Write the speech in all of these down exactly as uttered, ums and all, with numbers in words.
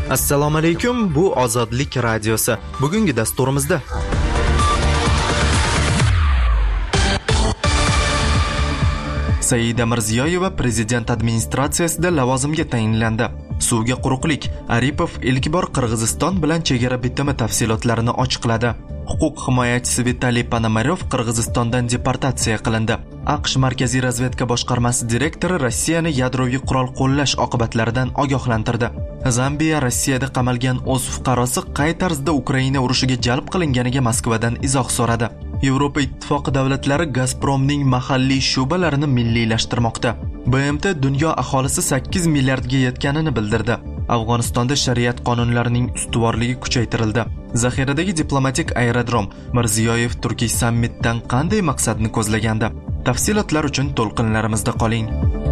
Assalomu alaykum, bu Ozodlik radiosi. Bugungi dasturimizda Saida Mirziyoyeva prezident administratsiyasida lavozimga tayinlandi. Suvga quruqlik. Aripov ilk bor Qirg'iziston bilan chegara bitimi tafsilotlarini ochiqladi. Huquq himoyachisi Vitaliy Ponomaryov Qirg'izistondan deportatsiya qilindi. AQSh Markaziy razvedka boshqarmasi direktori Rossiyani yadroviy qurol qo'llash oqibatlaridan ogohlantirdi. Zambiya Rossiyada qamalgan o'z fuqarosi qay tarzda Ukraina urushiga jalb qilinganiga Moskvadan izoh so'radi. Yevropa Ittifoqi davlatlari Gazpromning mahalliy sho'balarini milliylashtirmoqda. B M T dunyo aholisi sakkiz milliardga yetganini bildirdi. Afg'onistonda shariat qonunlarining ustuvorligi kuchaytirildi. Zaxiradagi diplomatik aerodrom. Mirziyoyev Turkiy sammitdan qanday maqsadni ko'zlagandi? Tafsilotlar uchun to'lqinlarimizda qoling.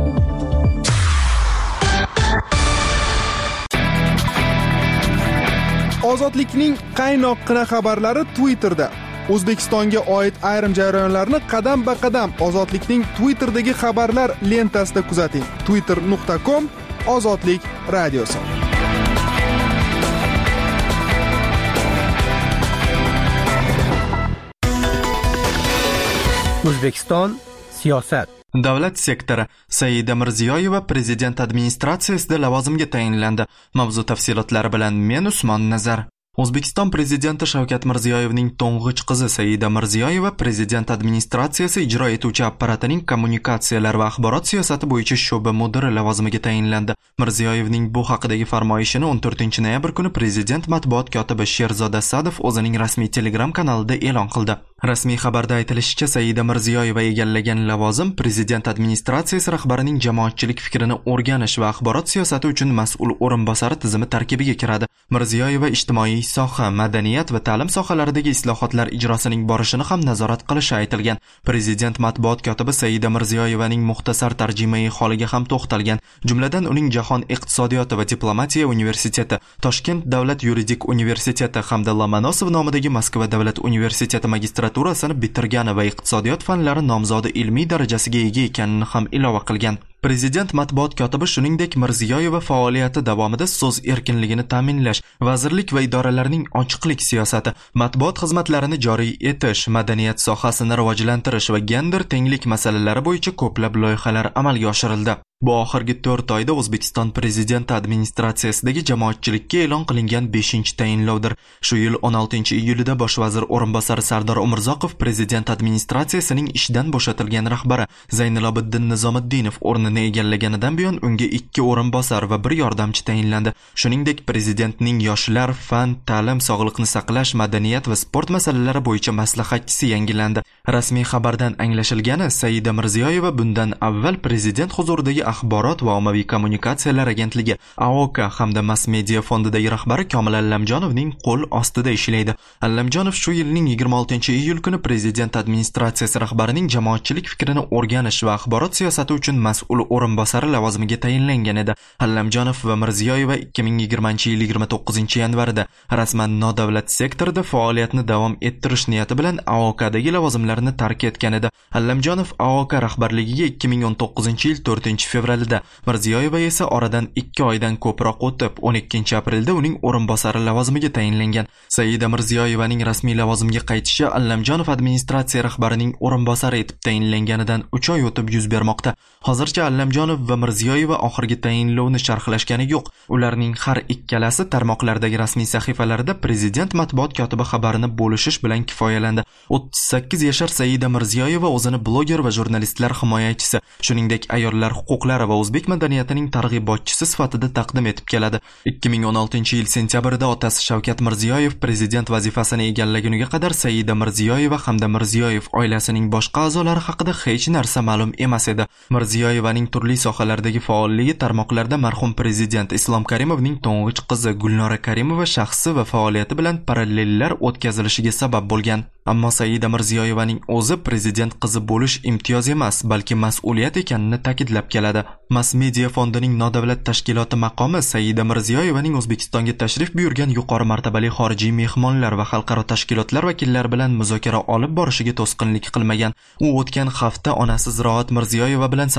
Ozodlikning qaynoqqina xabarlari Twitterda. O'zbekistonga oid ayrim jarayonlarni qadam-ba-qadam Ozodlikning Twitter'dagi xabarlar lentasida kuzating. twitter nuqta com Ozodlik radiosi. O'zbekiston siyosat. Davlat sektori. Saida Mirziyoyeva prezident administratsiyasida lavozimga tayinlandi. Mavzu tafsilotlari bilan men Usmon Nazar. O'zbekiston prezidenti Shavkat Mirziyoyevning to'ng'ich qizi Saida Mirziyoyeva prezident administratsiyasi ijro etuvchi apparatining kommunikatsiyalar va axborot siyosati bo'yicha sho'ba mudiri lavozimiga tayinlandi. Mirziyoyevning bu haqidagi farmoyishini o'n to'rtinchi noyabr kuni prezident matbuot kotibi Sherzod Asadov o'zining rasmiy Telegram kanalida e'lon qildi. Rasmiy xabarda aytilishicha, Saida Mirziyoyeva egallagan lavozim prezident administratsiyasi rahbarining jamoatchilik fikrini o'rganish va axborot siyosati uchun mas'ul o'rinbosari tizimi tarkibiga kiradi. Mirziyoyeva ijtimoiy soha, madaniyat va ta'lim sohalaridagi islohotlar ijrosining borishini ham nazorat qilishi aytilgan. Prezident matbuot kotibi Saida Mirziyoyevaning muxtasar tarjimai holiga ham to'xtalgan. Jumladan uning Jahon iqtisodiyoti va diplomatiya universiteti, Toshkent davlat yuridik universiteti hamda Lomonosov nomidagi Moskva davlat universiteti magistraturasini bitirgani va iqtisodiyot fanlari nomzodi ilmiy darajasiga ega ekanini ham ilova qilgan. Prezident matbuot kotibi shuningdek Mirziyoyeva faoliyati davomida so'z erkinligini ta'minlash, vazirlik va idoralarning ochiqlik siyosati, matbuot xizmatlarini joriy etish, madaniyat sohasini rivojlantirish va gender tenglik masalalari bo'yicha ko'plab loyihalar amalga oshirildi. Bu oxirgi to'rt oyda O'zbekiston prezidenti administratsiyasidagi jamoatchilikka e'lon qilingan beshinchi tayinlovdir. Shu yil o'n oltinchi iyulida bosh vazir o'rinbosari Sardor Umurzoqov prezident administratsiyasining ishdan bo'shatilgan rahbari Zaynilobiddin Nizomiddinov o'rnini egallaganidan buyon unga ikki o'rinbosar va bir yordamchi tayinlandi. Shuningdek, prezidentning yoshlar, fan, ta'lim, sog'liqni saqlash, madaniyat va sport masalalari bo'yicha maslahatchisi yangilandi. Rasmiy xabardan anglashilgani, Saida Mirziyoyeva bundan avval prezident huzuridagi axborot va ommaviy kommunikatsiyalar agentligi A O K hamda Mass Media fondidagi rahbari Komil Allamjonovning qo'l ostida ishlaydi. Allamjonov shu yilning yigirma oltinchi iyul kuni prezident administratsiyasi rahbarining jamoatchilik fikrini o'rganish va axborot siyosati uchun mas'ul o'rinbosari lavozimiga tayinlangan edi. Allamjonov va Mirziyoyeva ikki ming yigirmanchi yil yigirma to'qqizinchi yanvarda rasman nodavlat sektorda faoliyatni davom ettirish niyati bilan A O Kdagi lavozimlarini tark etgan edi. Allamjonov A O K rahbarligiga ikki ming o'n to'qqizinchi yil to'rtinchi fevralida, Mirziyoyeva esa oradan ikki oydan ko'proq o'tib o'n ikkinchi aprelda uning o'rinbosari lavozimiga tayinlangan. Saida Mirziyoyevaning rasmiy lavozimga qaytishi Allamjonov administratsiya rahbarining o'rinbosari etib tayinlanganidan uch oy o'tib yuz bermoqda. Hozircha Allamjonov va Mirziyoyeva oxirgi tayinlovni sharhlashgani yo'q. Ularning har ikkalasi tarmoqlardagi rasmiy sahifalarida prezident matbuot kotibi xabarini bo'lishish bilan kifoyalandi. o'ttiz sakkiz yashar Saida Mirziyoyeva o'zini bloger va jurnalistlar himoyachisi, shuningdek ayollar huquqlari va o'zbek madaniyatining targ'ibotchisi sifatida taqdim etib keladi. ikki ming o'n oltinchi yil sentyabrida otasi Shavkat Mirziyoyev prezident vazifasini egallaguniga qadar Saida Mirziyoyeva hamda Mirziyoyev oilasining boshqa a'zolari haqida hech narsa ma'lum emas edi. Mirziyoyevaning turli sohalardagi faolligi tarmoqlarda marhum prezident Islom Karimovning to'ng'ich qizi Gulnora Karimova shaxsi va faoliyati bilan parallellar o'tkazilishiga sabab bo'lgan. Ammo Saida Mirziyoyevaning o'zi prezident qizi bo'lish imtiyoz emas, balki mas'uliyat ekanini ta'kidlab keladi. Mass Media fondining nodavlat tashkiloti maqomi Saida Mirziyoyevaning O'zbekistonga tashrif buyurgan yuqori martabali xorijiy mehmonlar va xalqaro tashkilotlar vakillari bilan muzokara olib borishiga to'sqinlik qilmagan. U o'tgan hafta onasi Ziroat Mirziyoyeva bilan Samarqandga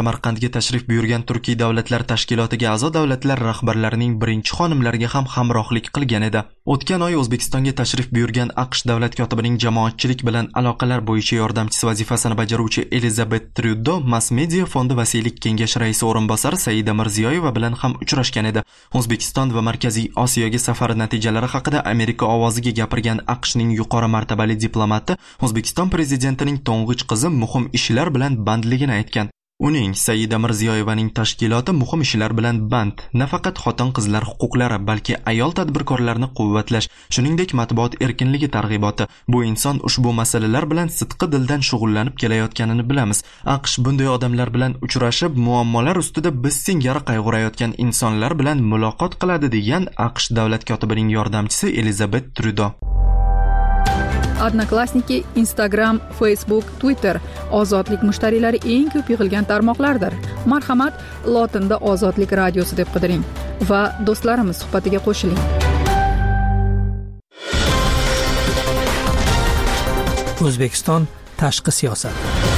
O'zbekistonga tashrif buyurgan Turkiy davlatlar tashkilotiga a'zo davlatlar rahbarlarining birinchi xonimlariga ham hamrohlik qilgan edi. O'tgan oy O'zbekistonga tashrif buyurgan AQSh davlat kotibining jamoatchilik bilan aloqalar bo'yicha yordamchisi vazifasini bajaruvchi Elizabeth Trudeau Mass Media fondi vasiylik kengashi raisi o'rinbosari Saida Mirziyoyeva bilan ham uchrashgan edi. O'zbekiston va Markaziy Osiyoga safari natijalari haqida Amerika ovoziga gapirgan AQShning yuqori martabali diplomati O'zbekiston prezidentining to'ng'ich qizi muhim ishlar bilan bandligini aytgan. Uning Saida Mirziyoyevaning tashkiloti muhim ishlar bilan band, nafaqat xotin-qizlar huquqlari, balki ayol tadbirkorlarni quvvatlash, shuningdek matbuot erkinligi targ'iboti. Bu inson ushbu masalalar bilan sidqi dildan shug'ullanib kelayotganini bilamiz. AQSh bunday odamlar bilan uchrashib, muammolar ustida biz singari qayg'urayotgan insonlar bilan muloqot qiladi, degan AQSh davlat kotibining yordamchisi Elizabeth Trudeau. Odnoklassniki, Instagram, Facebook, Twitter ozodlik mushtariylari eng ko'p yig'ilgan tarmoqlardir. Marhamat, lotinda Ozodlik radiosi deb qidiring va do'stlarimiz suhbatiga qo'shiling. O'zbekiston tashqi siyosat.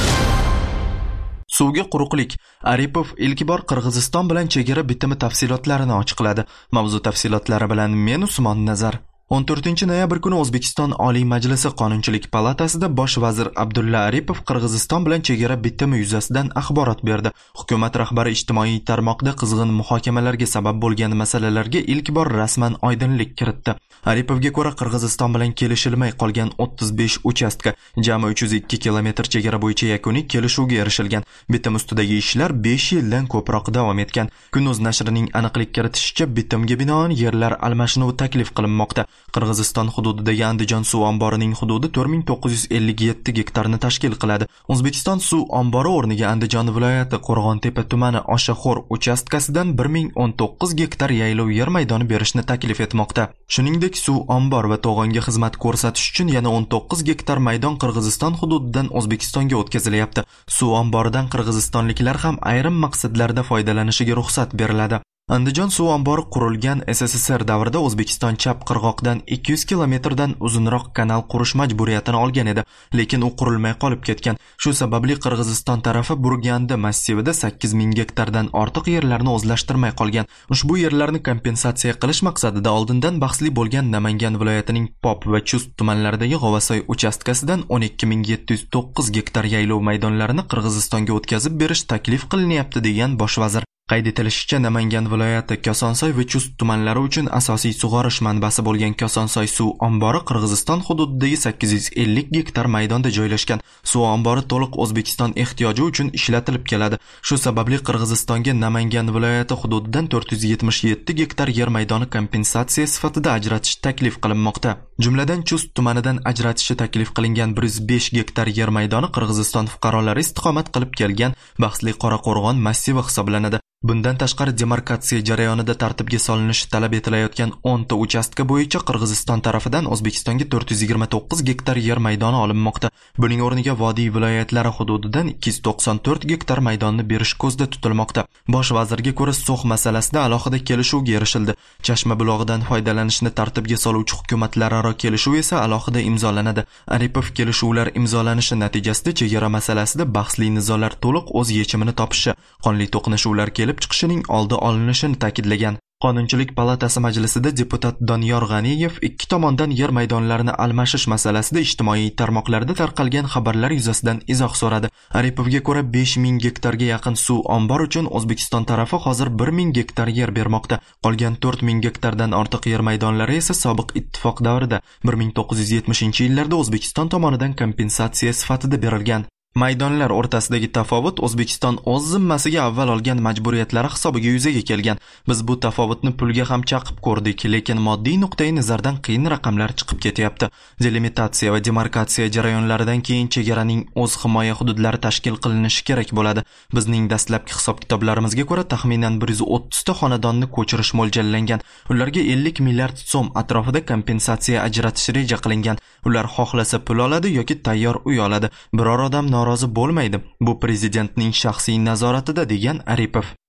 Suvga quruqlik. Aripov ilk bor Qirg'iziston bilan chegara bitimi tafsilotlarini ochiqladi. Mavzu tafsilotlari bilan men Usmon Nazar. o'n to'rtinchi noyabr kuni O'zbekiston Oliy Majlisi Qonunchilik palatasida bosh vazir Abdulla Aripov Qirg'iziston bilan chegara bitimi yuzasidan axborot berdi. Hukumat rahbari ijtimoiy tarmoqda qizg'in muhokamalarga sabab bo'lgan masalalarga ilk bor rasman oydinlik kiritdi. Aripovga ko'ra, Qirg'iziston bilan kelishilmay qolgan o'ttiz besh uchastka, jami uch yuz ikki kilometr chegara bo'yicha yakuniy kelishuvga erishilgan. Bitim ustidagi ishlar besh yildan ko'proq davom etgan. Kunuz nashrining aniqlik kiritishicha, bitimga binoan yerlar almashinuvi taklif qilinmoqda. Qirg'iziston hududidagi Andijon suv omborining hududi to'rt ming to'qqiz yuz ellik yetti gektarni tashkil qiladi. O'zbekiston suv ombori o'rniga Andijon viloyati Qo'rg'ontepa tumani Oshaxo'r uchastkasidan bir ming o'n to'qqiz gektar yaylov yer maydoni berishni taklif etmoqda. Shuningdek, suv ombor va to'g'onga xizmat ko'rsatish uchun yana o'n to'qqiz gektar maydon Qirg'iziston hududidan O'zbekistonga o'tkazilyapti. Suv omboridan qirg'izistonliklar ham ayrim maqsadlarda foydalanishiga ruxsat beriladi. Andijon suv ombori qurilgan S S S R davrida O'zbekiston chap qirg'oqdan ikki yuz kilometrdan uzunroq kanal qurish majburiyatini olgan edi, lekin u qurilmay qolib ketgan. Shu sababli Qirg'iziston tarafi Burgandi massivida sakkiz ming gektardan ortiq yerlarni o'zlashtirmay qolgan. Ushbu yerlarni kompensatsiya qilish maqsadida oldindan bahsli bo'lgan Namangan viloyatining Pop va Chust tumanlaridagi G'ovasoy uchastkasidan o'n ikki ming yetti yuz to'qqiz gektar yaylov maydonlarini Qirg'izistonga o'tkazib berish taklif qilinyapti, degan bosh vazir. Qayd etilishicha, Namangan viloyati Kosonsoy va Chust tumanlari uchun asosiy sug'orish manbasi bo'lgan Kosonsoy suv ombori Qirg'iziston hududidagi sakkiz yuz ellik gektar maydonda joylashgan. Suv ombori to'liq O'zbekiston ehtiyoji uchun ishlatilib keladi. Shu sababli Qirg'izistonga Namangan viloyati hududidan to'rt yuz yetmish yetti gektar yer maydoni kompensatsiya sifatida ajratish taklif qilinmoqda. Jumladan Chust tumanidan ajratishi taklif qilingan bir yuz besh gektar yer maydoni Qirg'iziston fuqarolari istiqomat qilib kelgan bahsli Qoraqo'rg'on massivi hisoblanadi. Bundan tashqari, demarkatsiya jarayonida tartibga solinishi talab etilayotgan o'n ta uchastka bo'yicha Qirg'iziston tarafidan O'zbekistonga to'rt yuz yigirma to'qqiz gektar yer maydoni olinmoqda. Buning o'rniga vodiy viloyatlari hududidan ikki yuz to'qson to'rt gektar maydonni berish ko'zda tutilmoqda. Bosh vazirga ko'ra, So'x masalasida alohida kelishuvga erishildi. Chashma bulog'idan foydalanishni tartibga soluvchi hukumatlararo kelishuv esa alohida imzolanadi. Aripov kelishuvlar imzolanishi natijasida chegara masalasida bahsli nizolar to'liq o'z yechimini topishi, qonli to'qnashuvlar kelib chiqishining oldi olinishini ta'kidlagan. Qonunchilik palatasi majlisida deputat Doniyor G'aniyev ikki tomondan yer maydonlarini almashish masalasida ijtimoiy tarmoqlarda tarqalgan xabarlar yuzasidan izoh so'radi. Aripovga ko'ra, besh ming gektarga yaqin suv ombor uchun O'zbekiston tarafi hozir bir ming gektar yer bermoqda. Qolgan to'rt ming gektardan ortiq yer maydonlari esa sobiq ittifoq davrida bir ming to'qqiz yuz yetmishinchi yillarda O'zbekiston tomonidan kompensatsiya sifatida berilgan. Maydonlar o'rtasidagi tafovut O'zbekiston o'z zimmasiga avval olgan majburiyatlari hisobiga yuzaga kelgan. Biz bu tafovutni pulga ham chaqib ko'rdik, lekin moddiy nuqtai nazardan qiyin raqamlar chiqib ketyapti. Delimitatsiya va demarkatsiya jarayonlaridan keyin chegaraning o'z himoya hududlari tashkil qilinishi kerak bo'ladi. Bizning dastlabki hisob-kitoblarimizga ko'ra, taxminan bir yuz o'ttiz ta xonadonni ko'chirish mo'ljallangan. Ularga ellik milliard so'm atrofida kompensatsiya ajratish reja qilingan. Ular xohlasa pul oladi yoki tayyor uy oladi. Biror odam norozi bo'lmaydi. Bu prezidentning shaxsiy nazoratida, degan Aripov.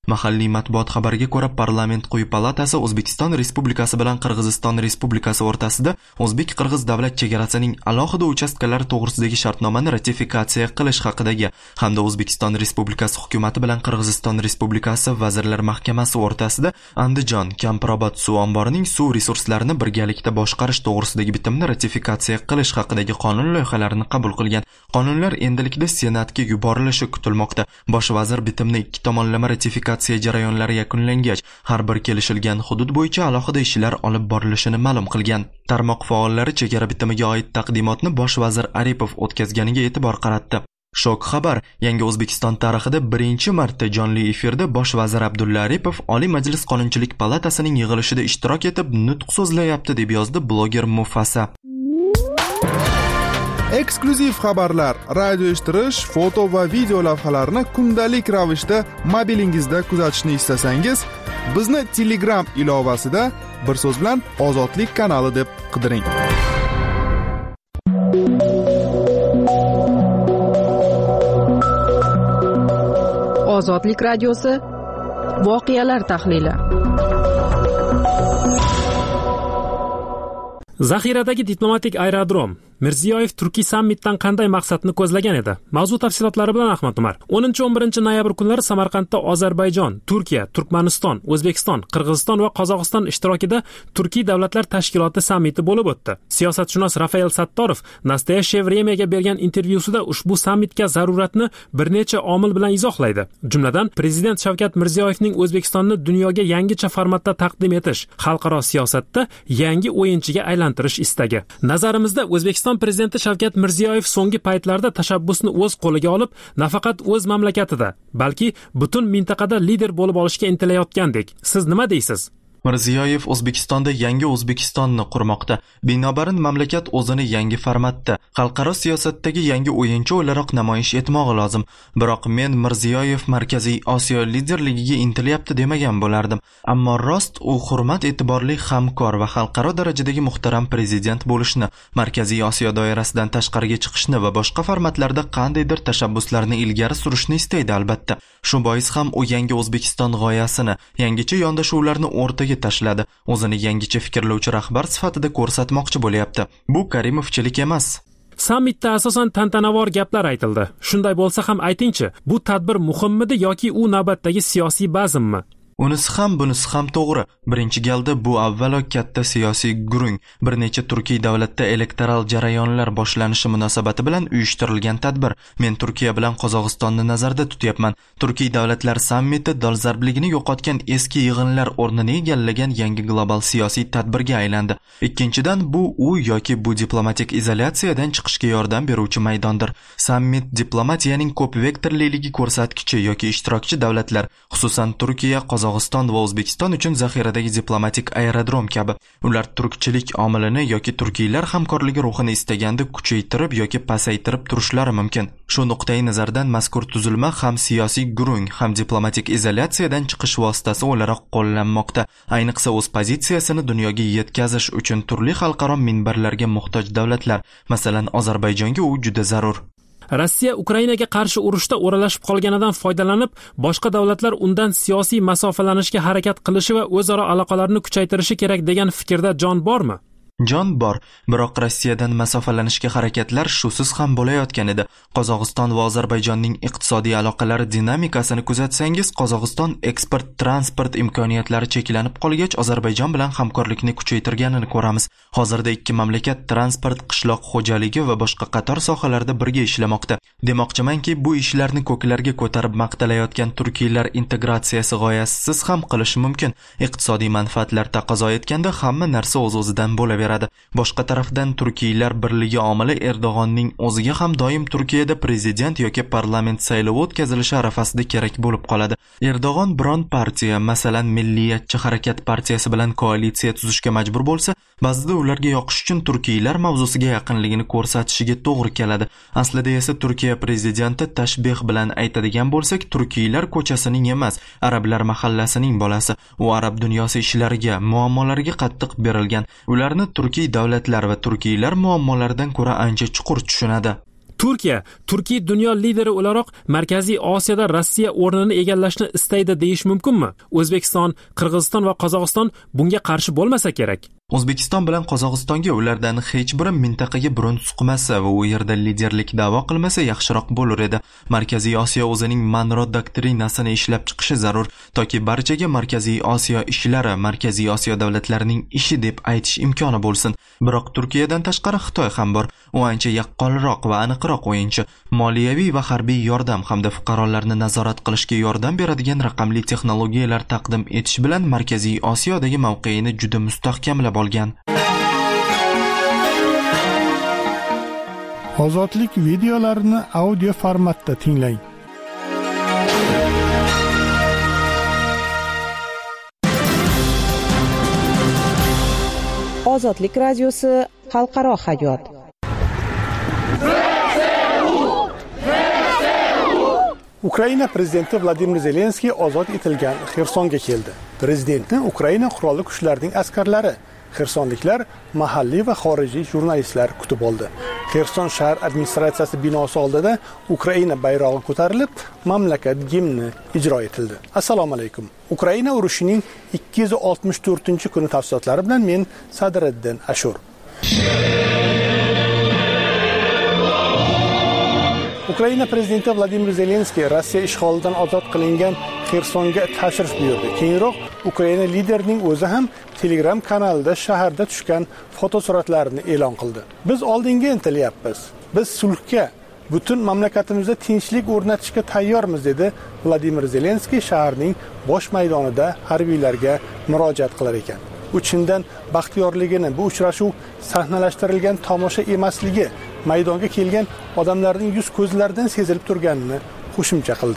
Mahalliy matbuot xabariga ko'ra, Parlament quyi palatasi O'zbekiston Respublikasi bilan Qirg'iziston Respublikasi o'rtasida O'zbek-Qirg'iz davlat chegarasining alohida uchastkalari to'g'risidagi shartnomani ratifikatsiya qilish haqidagi hamda O'zbekiston Respublikasi hukumati bilan Qirg'iziston Respublikasi Vazirlar Mahkamasi o'rtasida Andijon Kamprobod suv omborining suv resurslarini birgalikda boshqarish to'g'risidagi bitimni ratifikatsiya qilish haqidagi qonun loyihalarini qabul qilgan. Qonunlar endilikda Senatga yuborilishi kutilmoqda. Bosh vazir bitimni ikki tomonlama ratifikatsiya jarayonlari yakunlangach, har bir kelishilgan hudud bo'yicha alohida ishlar olib borilishini ma'lum qilgan. Tarmoq faollari chegara bitimiga oid taqdimotni bosh vazir Aripov o'tkazganiga e'tibor qaratdi. Shok xabar: Yangi O'zbekiston tarixida birinchi marta jonli efirda bosh vazir Abdulla Aripov Oliy Majlis Qonunchilik palatasining yig'ilishida ishtirok etib nutq so'zlayapti, deb yozdi bloger Mufasa. Eksklyuziv xabarlar, radio eshittirish, foto va video lavhalarni kundalik ravishda mobilingizda kuzatishni istasangiz, bizni Telegram ilovasida bir so'z bilan Ozodlik kanali deb qidiring. Ozodlik radiosi voqealar tahlili. Zaxiradagi diplomatik aerodrom Mirziyoyev Turkiy sammitdan qanday maqsadni ko'zlagan edi? Mavzu tafsilotlari bilan Ahmad Umar. o'ninchi o'n birinchi noyabr kunlari Samarqandda Ozarbayjon, Turkiya, Turkmaniston, O'zbekiston, Qirg'iziston va Qozog'iston ishtirokida Turkiy davlatlar tashkiloti sammiti bo'lib o'tdi. Siyosatshunos Rafael Sattorov Nastoyaşe Vremyaga bergan intervyusida ushbu sammitga zaruratni bir necha omil bilan izohlaydi. Jumladan, prezident Shavkat Mirziyoyevning O'zbekistonni dunyoga yangicha formatda taqdim etish, xalqaro siyosatda yangi o'yinchiga aylantirish istagi. Nazarimizda O'zbekiston prezidenti Shavkat Mirziyoyev so'nggi paytlarda tashabbusni o'z qo'liga olib, nafaqat o'z mamlakatida, balki butun mintaqada lider bo'lib olishga intilayotgandek. Siz nima deysiz? Mirziyoyev O'zbekistonda yangi O'zbekistonni qurmoqda. Binobarin mamlakat o'zini yangi formatda, xalqaro siyosatdagi yangi o'yinchi o'laroq namoyish etmog'i lozim. Biroq men Mirziyoyev Markaziy Osiyo liderligiga intilyapti demagan bo'lardim. Ammo rost u hurmat e'tiborli hamkor va xalqaro darajadagi muhtaram prezident bo'lishni, Markaziy Osiyo doirasidan tashqariga chiqishni va boshqa formatlarda qandaydir tashabbuslarni ilgari surishni istaydi albatta. Shu bois ham u yangi O'zbekiston g'oyasini, yangicha yondashuvlarni o'rtaga tashladi. O'zini yangicha fikrlovchi rahbar sifatida ko'rsatmoqchi bo'lyapti. Bu Karimovchilik emas. Sammitda asosan tantanavor gaplar aytildi. Shunday bo'lsa ham aytingchi, bu tadbir muhimmidi yoki u navbatdagi siyosiy bazmmi? Unisi ham bunisi ham to'g'ri. Birinchi galda bu avvalo katta siyosiy gurung, bir necha Turkiy davlatda elektoral jarayonlar boshlanishi munosabati bilan uyushtirilgan tadbir. Men Turkiya bilan Qozog'istonni nazarda tutyapman. Turkiy davlatlar sammiti dolzarbligini yo'qotgan eski yig'inlar o'rnini egallagan yangi global siyosiy tadbirga aylandi. Ikkinchidan, bu u yoki bu diplomatik izolyatsiyadan chiqishga yordam beruvchi maydondir. Sammit diplomatiyaning ko'p vektorliligi ko'rsatkichi yoki ishtirokchi davlatlar, xususan Turkiya, Qozog'iston va O'zbekiston uchun zaxiradagi diplomatik aerodrom kabi. Ular turkchilik omilini yoki turkiylar hamkorligi ruhini istaganda kuchaytirib yoki pasaytirib turishlari mumkin. Shu nuqtai nazardan mazkur tuzilma ham siyosiy gurung, ham diplomatik izolyatsiyadan chiqish vositasi o'laroq qo'llanmoqda. Ayniqsa o'z pozitsiyasini dunyoga yetkazish uchun turli xalqaro minbarlarga muhtoj davlatlar, masalan Ozarbayjonga u juda zarur. Rossiya Ukrainaga qarshi urushda o'ralashib qolganidan foydalanib, boshqa davlatlar undan siyosiy masofalanishga harakat qilishi va o'zaro aloqalarni kuchaytirishi kerak degan fikrda jon bormi? Jon bor, biroq Rossiyadan masofalanishga harakatlar shusiz ham bo'layotgan edi. Qozog'iston va Ozarbayjonning iqtisodiy aloqalari dinamikasini kuzatsangiz, Qozog'iston eksport-transport imkoniyatlari cheklanib qolgach, Ozarbayjon bilan hamkorlikni kuchaytirganini ko'ramiz. Hozirda ikki mamlakat transport, qishloq xo'jaligi va boshqa qator sohalarda birga ishlamoqda. Demoqchimanki, bu ishlarni ko'klarga ko'tarib maqtalayotgan turkiylar integratsiyasi g'oyasisiz ham qilish mumkin. Iqtisodiy manfaatlar taqozo etganda hamma narsa o'z-o'zidan bo'laveradi. Boshqa tarafdan turkiylar birligi omili Erdo'g'onning o'ziga ham doim Turkiyada prezident yoki parlament saylovi o'tkazilishi arafasida kerak bo'lib qoladi. Erdo'g'on biron partiya, masalan Milliyatchi harakat partiyasi bilan koalitsiya tuzishga majbur bo'lsa, ba'zida ularga yoqish uchun turkiylar mavzusiga yaqinligini ko'rsatishiga to'g'ri keladi. Aslida esa Turkiya prezidenti tashbih bilan aytadigan bo'lsak, turkiylar ko'chasining emas, arablar mahallasining bolasi. U arab dunyosi ishlariga, muammolariga qattiq berilgan. Ularni turkiy davlatlar va turkiylar muammolaridan ko'ra ancha chuqur tushunadi. Turkiya Turkiy dunyo lideri o'laroq Markaziy Osiyoda Rossiya o'rnini egallashni istaydi deyish mumkinmi? O'zbekiston, Qirg'iziston va Qozog'iston bunga qarshi bo'lmasa kerak. O'zbekiston bilan Qozog'istonga ulardan hech biri mintaqaga burun suqmasa va u yerda liderlik da'vo qilmasa yaxshiroq bo'lar edi. Markaziy Osiyo o'zining Monroe doktrinasini ishlab chiqishi zarur, toki barchaga Markaziy Osiyo ishlari Markaziy Osiyo davlatlarining ishi deb aytish imkoni bo'lsin. Biroq Turkiyadan tashqari Xitoy ham bor. U ancha yaqqolroq va aniqroq o'yinchi. Moliyaviy va harbiy yordam hamda fuqarolarni nazorat qilishga yordam beradigan raqamli texnologiyalar taqdim etish bilan Markaziy Osiyodagi mavqeini juda mustahkamlab olgan. Ozodlik videolarini audio formatda tinglang. Ozodlik radiosi xalqaro hayot. Ukraina prezidenti Vladimir Zelenskiy ozod etilgan Xersonga keldi. Prezidentni Ukraina qurolli kuchlarining askarlari, xersonliklar, mahalliy va xorijiy jurnalistlar kutib oldi. Xerson shahar administratsiyasi binosi oldida Ukraina bayrog'i ko'tarilib, mamlakat gimni ijro etildi. Assalomu alaykum. Ukraina urushining ikki yuz oltmish to'rtinchi kuni tafsilotlari bilan men Sadriddin Ashur. Ukraina prezidenti Vladimir Zelenskiy Rossiya ishg'olidan ozod qilingan Xersonga tashrif buyurdi. Keyinroq Ukraina liderining o'zi ham Telegram kanalida shaharda tushgan fotosuratlarini e'lon qildi. Biz oldinga intilyapmiz. Biz sulhga, butun mamlakatimizda tinchlik o'rnatishga tayyormiz, dedi Vladimir Zelenskiy shaharning bosh maydonida harbiylarga murojaat qilar ekan. U chindan baxtiyorligini, bu uchrashuv sahnalashtirilgan tomosha emasligi, maydonga kelgan odamlarning yuz ko'zlaridan sezilib turganini qo'shimcha qildi.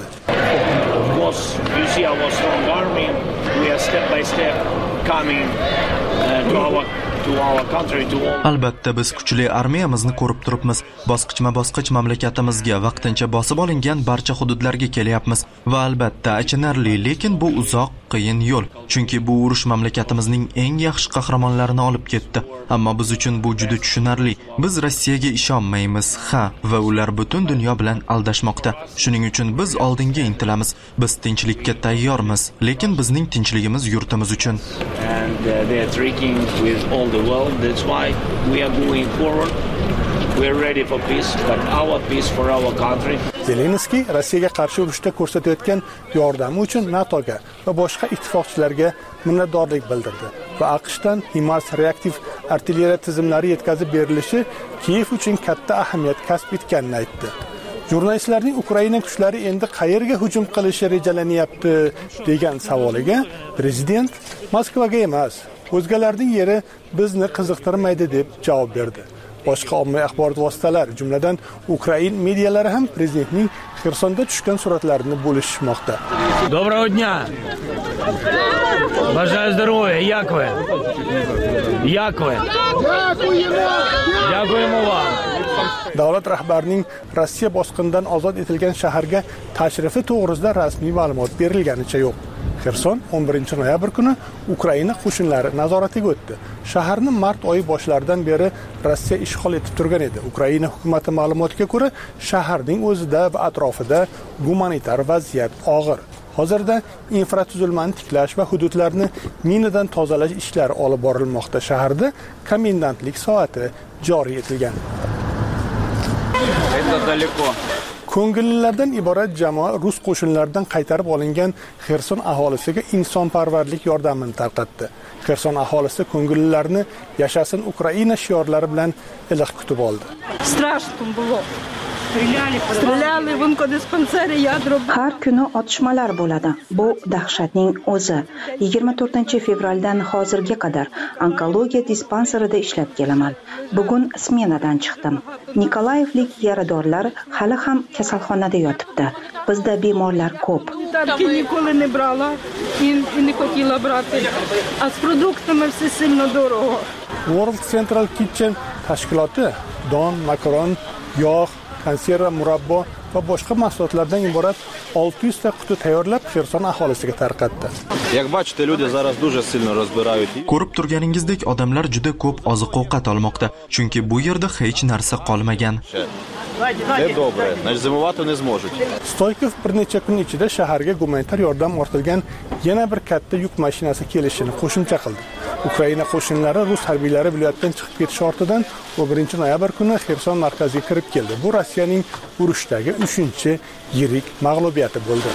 Albatta biz kuchli armiyamizni ko'rib turibmiz. Bosqichma-bosqich mamlakatimizga vaqtincha bosib olingan barcha hududlarga kelyapmiz va albatta achinarli, lekin bu uzoq, qiyin yo'l. Chunki bu urush mamlakatimizning eng yaxshi qahramonlarini olib ketdi. Ammo biz uchun bu juda tushunarli. Biz Rossiyaga ishonmaymiz, ha, va ular butun dunyo bilan aldashmoqda. Shuning uchun biz oldinga intilamiz. Biz tinchlikka tayyormiz, lekin bizning tinchligimiz yurtimiz uchun. And uh, they are tricking with all the world. That's why we are going forward. We are ready for peace, but our peace for our country. Zelenskiy Rossiyaga qarshi urushda ko'rsatayotgan yordami uchun NATOga va boshqa ittifoqchilarga minnatdorlik bildirdi va AQShdan HIMARS reaktiv artilleriya tizimlari yetkazib berilishi Kiyev uchun katta ahamiyat kasb etganini aytdi. Jurnalistlarning Ukraina kuchlari endi qayerga hujum qilishi rejalanyapti degan savoliga prezident Moskvaga emas, o'zgalarning yeri bizni qiziqtirmaydi deb javob berdi. Boshqa ommaviy axborot vositalari, jumladan Ukrain medialari ham prezidentning Xersonda tushgan suratlarini bo'lishmoqda. Доброго дня. Бажаю здоров'я. Як ви? Як ви? Дякуємо вам. Davlat rahbarining Rossiya bosqinidan ozod etilgan shaharga tashrifi to'g'risida rasmiy ma'lumot berilganicha yo'q. Xerson o'n birinchi noyabr kuni Ukraina qo'shinlari nazoratiga o'tdi. Shaharni mart oyi boshlaridan beri Rossiya ishg'ol etib turgan edi. Ukraina hukumati ma'lumotiga ko'ra, shaharning o'zida va atrofida gumanitar vaziyat og'ir. Hozirda infratuzilmani tiklash va hududlarni minadan tozalash ishlari olib borilmoqda. Shaharda komendantlik soati joriy etilgan. Ko'ngillilardan iborat jamoa rus qo'shinlaridan qaytarib olingan Xerson aholisiga insonparvarlik yordamini tarqatdi. Xerson aholisi ko'ngillilarni yashasin Ukraina shiorlari bilan iliq kutib oldi. Har kuni otishmalar bo'ladi. Bu dahshatning o'zi. yigirma to'rtinchi fevraldan hozirga qadar onkologiya dispanserida ishlab kelaman. Bugun smenadan chiqdim. Nikolayevlik yaradorlar hali ham kasalxonada yotibdi. Bizda bemorlar ko'p. World Central Kitchen tashkiloti don, makaron, yog', konserva, murabbo va boshqa mahsulotlardan iborat olti yuz ta quti tayyorlab Xerson aholisiga tarqatdi. Ko'rib turganingizdek odamlar juda ko'p oziq-ovqat olmoqda, chunki bu yerda hech narsa qolmagan. Це добре, значить зимувати не зможуть. Stoykov bir necha kun ichida shaharga gumanitar yordam ortilgan yana bir katta yuk mashinasi kelishini qo'shimcha qildi. Ukraina qo'shinlari rus harbiylari viloyatdan chiqib ketish ortidan o'n birinchi noyabr kuni Xerson markaziga kirib keldi. Bu Rossiyaning urushdagi uchinchi yirik mag'lubiyati bo'ldi.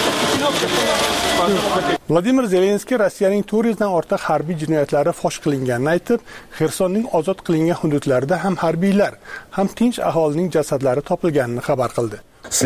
Vladimir Zelenskiy Rossiyaning to'rt yuz dan ortiq harbiy jinoyatlari fosh qilinganini aytib, Xersonning ozod qilingan hududlarida ham harbiylar, ham tinch aholining jasadlari topilganini xabar qildi.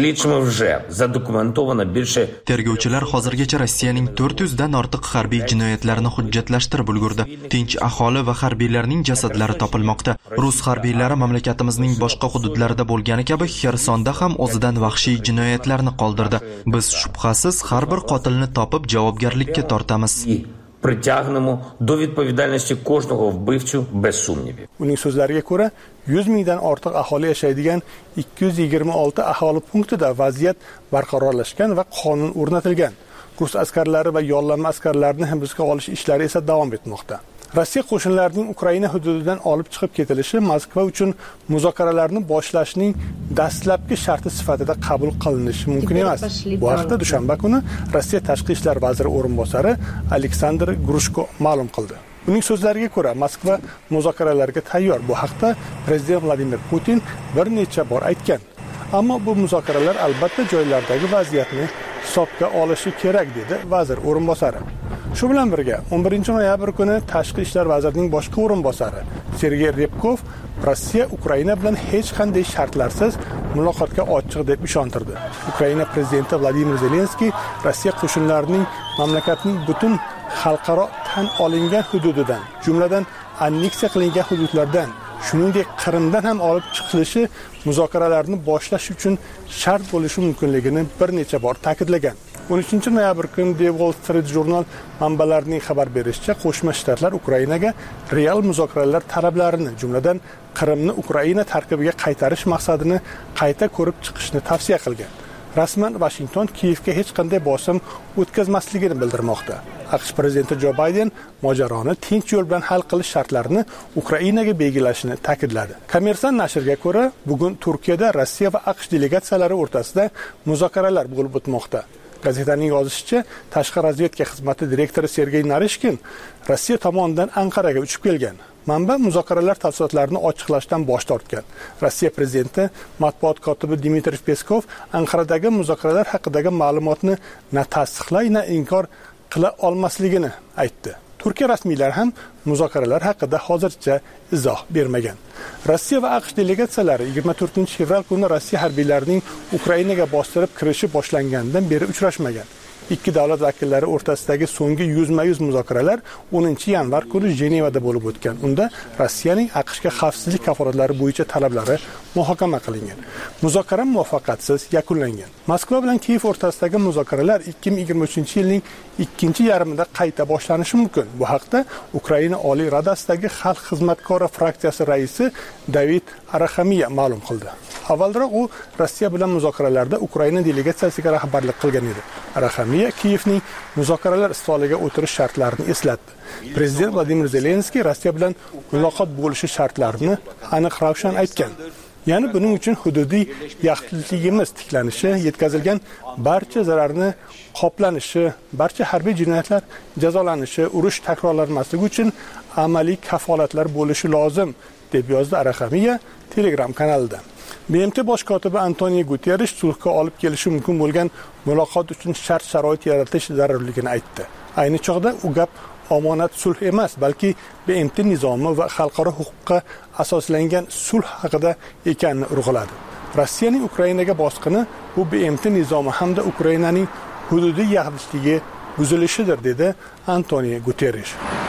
Tergovchilar hozirgacha Rossiyaning to'rt yuz dan ortiq harbiy jinoyatlarini hujjatlashtirib ulgurdi. Tinch aholi va harbiylarning jasadlari topilmoqda. Rus harbiylari mamlakatimizning boshqa hududlarida bo'lgani kabi Xersonda ham o'zidan vahshiy jinoyatlarni qoldirdi. Biz shubhasiz har bir qotilni topib javobgarlikka tortamiz. Притягнемо до відповідальності кожного вбивцю без сумнівів. Uning so'zlariga ko'ra, yuz mingdan ortiq aholi yashaydigan ikki yuz yigirma olti aholi punktida vaziyat barqarorlashgan va qonun o'rnatilgan. Rus askarlari va yollanma askarlarni hibsga olish ishlari esa davom etmoqda. Rossiya qo'shinlarining Ukraina hududidan olib chiqib ketilishi Moskva uchun muzokaralarni boshlashning dastlabki sharti sifatida qabul qilinishi mumkin emas. Bu haqda dushanba kuni Rossiya tashqi ishlar vaziri o'rinbosari Aleksandr Grushko ma'lum qildi. Uning so'zlariga ko'ra, Moskva muzokaralarga tayyor. Bu haqda prezident Vladimir Putin bir necha bor aytgan. Ammo bu muzokaralar albatta joylardagi vaziyatni hisobga olishi kerak, dedi vazir o'rinbosari. Shu bilan birga o'n birinchi noyabr kuni tashqi ishlar vazirining boshqa o'rinbosari Sergey Repkov Rossiya Ukraina bilan hech qanday shartlarsiz muloqotga ochiq deb ishontirdi. Ukraina prezidenti Vladimir Zelenskiy Rossiya qo'shinlarining mamlakatning butun xalqaro tan olingan hududidan, jumladan anneksiya qilingan hududlardan, shuningdek Qrimdan ham olib chiqilishi muzokaralarni boshlash uchun shart bo'lishi mumkinligini bir necha bor ta'kidlagan. o'n uchinchi noyabr kuni The Wall Street Journal manbalarining xabar berishicha, Qo'shma Shtatlar Ukrainaga real muzokaralar talablarini, jumladan Qrimni Ukraina tarkibiga qaytarish maqsadini qayta ko'rib chiqishni tavsiya qilgan. Rasman Washington Kiyevga hech qanday bosim o'tkazmasligini bildirmoqda. AQSh prezidenti Jo Bayden mojaroni tinch yo'l bilan hal qilish shartlarini Ukrainaga belgilashini ta'kidladi. Kommersant nashriga ko'ra, bugun Turkiyada Rossiya va AQSh delegatsiyalari o'rtasida muzokaralar bo'lib o'tmoqda. Gazetaning yozishicha, tashqi razvedka xizmati direktori Sergey Narishkin Rossiya tomonidan Anqaraga uchib kelgan. Manba muzokaralar tafsilotlarini ochiqlashdan bosh tortgan. Rossiya prezidenti matbuot kotibi Dmitriy Peskov Anqaradagi muzokaralar haqidagi ma'lumotni na tasdiqlay, na inkor qila olmasligini aytdi. Turkiya rasmiylari ham muzokaralar haqida hozircha izoh bermagan. Rossiya va AQSh delegatsiyalari yigirma to'rtinchi fevral kuni Rossiya harbiylarining Ukrainaga bostirib kirishi boshlanganidan beri uchrashmagan. Ikki davlat vakillari o'rtasidagi so'nggi yuzma-yuz muzokaralar o'ninchi yanvar kuni Jenevada bo'lib o'tgan. Unda Rossiyaning AQShga xavfsizlik kafolatlari bo'yicha talablari muhokama qilingan. Muzokara muvaffaqiyatsiz yakunlangan. Moskva bilan Kiyev o'rtasidagi muzokaralar ikki ming yigirma uchinchi yilning ikkinchi yarmida qayta boshlanishi mumkin. Bu haqda Ukraina Oliy Radasidagi Xalq xizmatkori fraksiyasi raisi David Araxamiya ma'lum qildi. Avvalroq u Rossiya bilan muzokaralarda Ukraina delegatsiyasiga rahbarlik qilgan edi. Araxamiya Kiyevning muzokaralar stoliga o'tirish shartlarini eslatdi. Prezident Vladimir Zelenskiy Rossiya bilan muloqot bo'lishi shartlarini aniq ravshan aytgan. Ya'ni buning uchun hududiy yaxlitligimiz tiklanishi, yetkazilgan barcha zararni qoplanishi, barcha harbiy jinoyatlar jazolanishi, urush takrorlanmasligi uchun amaliy kafolatlar bo'lishi lozim, deb yozdi Araxamiya Telegram kanalida. B M T bosh kotibi Antonio Guterres sulhga olib kelishi mumkin bo'lgan muloqot uchun shart-sharoit yaratish zarurligini aytdi. Ayni chog'da u gap omonat sulh emas, balki B M T nizomi va xalqaro huquqqa asoslangan sulh haqida ekanini urg'uladi. Rossiyaning Ukrainaga bosqini bu B M T nizomi hamda Ukrainaning hududiy yaxlitligi buzilishidir, dedi Antonio Guterres.